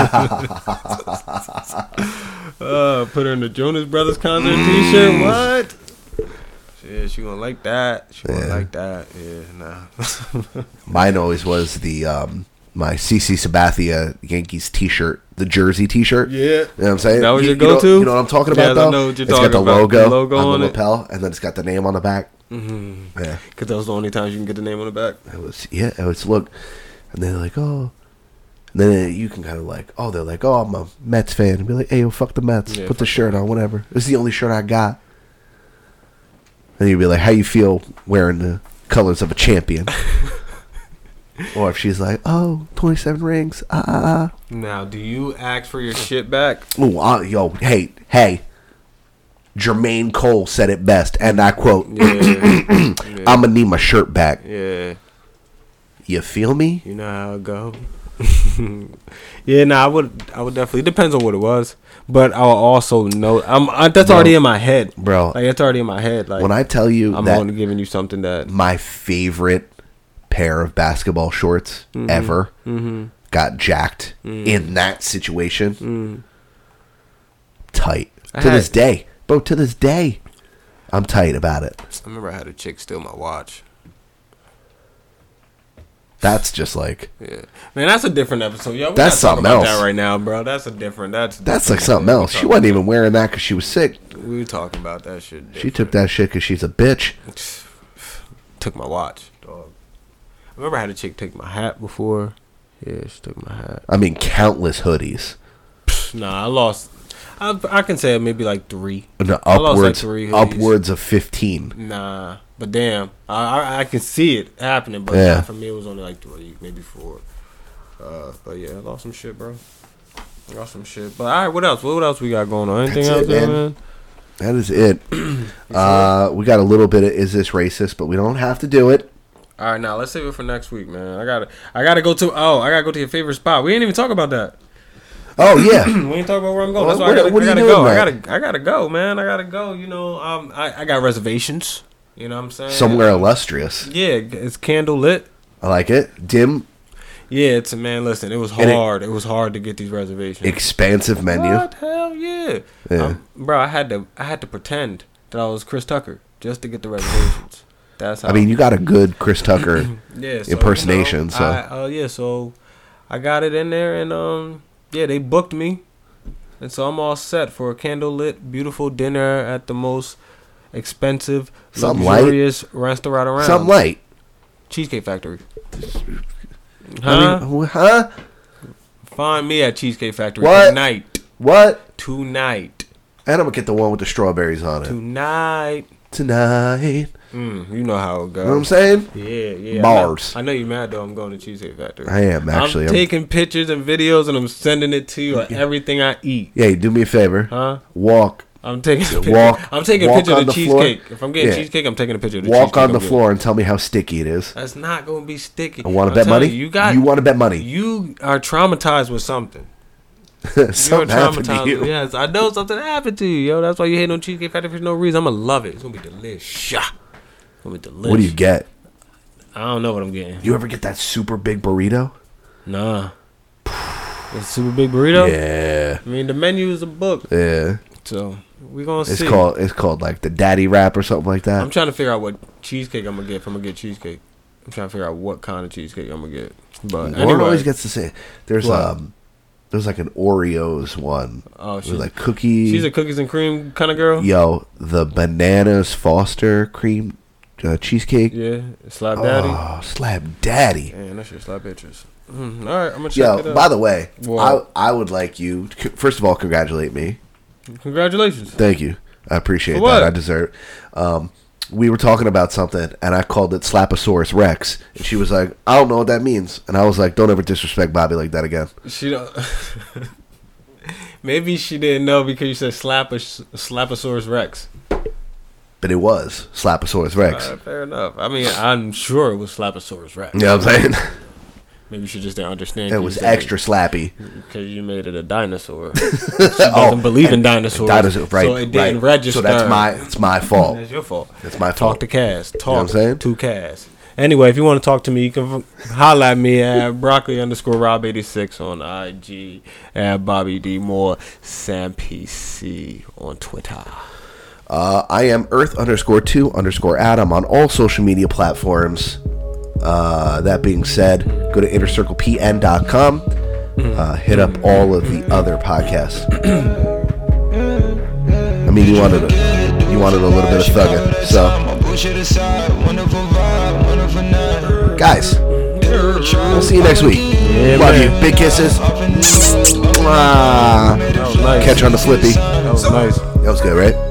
Put her in the Jonas Brothers concert T-shirt. What? Yeah, she gonna like that. She gonna like that. Yeah, nah. Mine always was the my CC Sabathia Yankees T-shirt, the jersey T-shirt. Yeah, you know what I'm saying. That was your go-to. You know what I'm talking about, though. I know what you're it's talking got the about. logo on the lapel, and then it's got the name on the back. Mm-hmm. Yeah, because that was the only times you can get the name on the back. It was look, and they're like, oh. And then you can kind of like, oh, they're like, oh, I'm a Mets fan, and be like, hey, yo, fuck the Mets, put the shirt on, whatever. This is the only shirt I got. And you'd be like, how you feel wearing the colors of a champion? Or if she's like, oh, 27 rings, Now, do you ask for your shit back? Oh, yo, hey. Jermaine Cole said it best, and I quote, I'm going to need my shirt back. Yeah. You feel me? You know how it go. Yeah, I would definitely. It depends on what it was. But I'll also know that's already in my head, bro. Like it's already in my head. Like when I tell you, I'm only giving you something that my favorite pair of basketball shorts ever got jacked in that situation. Tight to this day, bro. To this day, I'm tight about it. I remember I had a chick steal my watch. That's just like, yeah, man. That's a different episode, yo. That's something else. That right now, bro. That's a different. That's like something else. She wasn't even wearing that because she was sick. We were talking about that shit. She took that shit because she's a bitch. Took my watch, dog. I remember I had a chick take my hat before. Yeah, she took my hat. I mean, countless hoodies. Nah, I lost. I can say maybe like 3. No, I lost like 3 hoodies. Upwards of 15. Nah. But damn, I can see it happening, but for me it was only like 3, maybe 4. But yeah, I lost some shit, bro. I lost some shit. But all right, what else? What else we got going on? Anything else, man? That is it. We got a little bit of Is This Racist, but we don't have to do it. All right, now let's save it for next week, man. I gotta go to your favorite spot. We didn't even talk about that. Oh yeah, we ain't talk about where I'm going. That's why I gotta go. I gotta go, man. I gotta go. You know, I got reservations. You know what I'm saying? Somewhere illustrious. Yeah, it's candle lit. I like it. Dim. Yeah, man. Listen, it was hard. It was hard to get these reservations. Expansive menu. What? Hell yeah. Bro, I had to pretend that I was Chris Tucker just to get the reservations. That's how. I mean, you got a good Chris Tucker impersonation. So I got it in there, and they booked me, and so I'm all set for a candlelit, beautiful dinner at the most expensive, luxurious restaurant around. Something light. Cheesecake Factory. Huh? Find me at Cheesecake Factory tonight. What? Tonight. And I'm gonna get the one with the strawberries on it. Tonight. You know how it goes. You know what I'm saying? Yeah. Bars. I know you're mad though. I'm going to Cheesecake Factory. I am actually. I'm taking pictures and videos and I'm sending it to you on everything I eat. Yeah, do me a favor. Huh? Walk. I'm taking a picture of the cheesecake. If I'm getting cheesecake, I'm taking a picture of the cheesecake. Walk on the floor and tell me how sticky it is. That's not going to be sticky. I want to bet money? You want to bet money? You are traumatized with something. Something happened to you. Yes, I know something happened to you, yo. That's why you hate on Cheesecake Factory for no reason. I'm going to love it. It's going to be delicious. What do you get? I don't know what I'm getting. You ever get that super big burrito? Nah. The super big burrito? Yeah. I mean, the menu is a book. Yeah. So, We gonna see. It's called like the Daddy Wrap or something like that. I'm trying to figure out what cheesecake I'm gonna get. If I'm gonna get cheesecake, I'm trying to figure out what kind of cheesecake I'm gonna get. But Lauren anyway, always gets to say there's like an Oreos one. Oh, with like cookies. She's a cookies and cream kind of girl. Yo, the Bananas Foster cream cheesecake. Yeah, Slap Daddy. Oh, Slap Daddy. Man, that shit slap bitches. All right, I'm gonna check it out. By the way, Well, I would like you first of all congratulate me. Congratulations. Thank you. I appreciate what? that. I deserve it. We were talking about something, and I called it Slaposaurus Rex, and she was like, "I don't know what that means," and I was like, "Don't ever disrespect Bobby like that again." She don't. Maybe she didn't know because you said Slaposaurus Rex. But it was Slaposaurus Rex. Fair enough. I mean, I'm sure it was Slaposaurus Rex. You know what I'm saying? Maybe she just didn't understand. It was extra slappy. Because you made it a dinosaur. She doesn't believe in dinosaurs. Right, so it didn't register. So it's my fault. That's your fault. It's my Talk fault. to Cass. You know what I'm saying? To Cass. Anyway, if you want to talk to me, you can holla at me at broccoli_Rob86 on IG, at Bobby D Moore, Sam PC on Twitter. I am Earth_2_Adam on all social media platforms. That being said, go to InnerCirclePN.com. Hit up all of the other podcasts. I mean, you wanted a little bit of thugging, so guys, we'll see you next week. Love you. Big kisses. Catch you on the flippy. That was nice. That was good, right?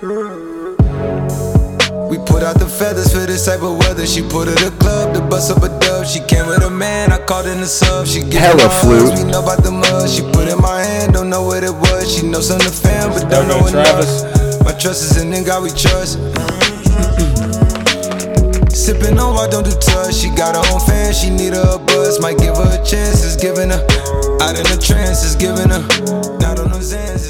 We put out the feathers for this type of weather. She put her the club to bust up a dub. She came with a man, I called in the sub. She get hella flute. We know about the mud. She put in my hand, don't know what it was. She knows some of the fam, but don't know enough. My trust is in God we trust. Sipping on why don't do touch. She got her own fan, she need her a buzz. Might give her a chance, it's giving her. Out in the trance, it's giving her. Not on those ends.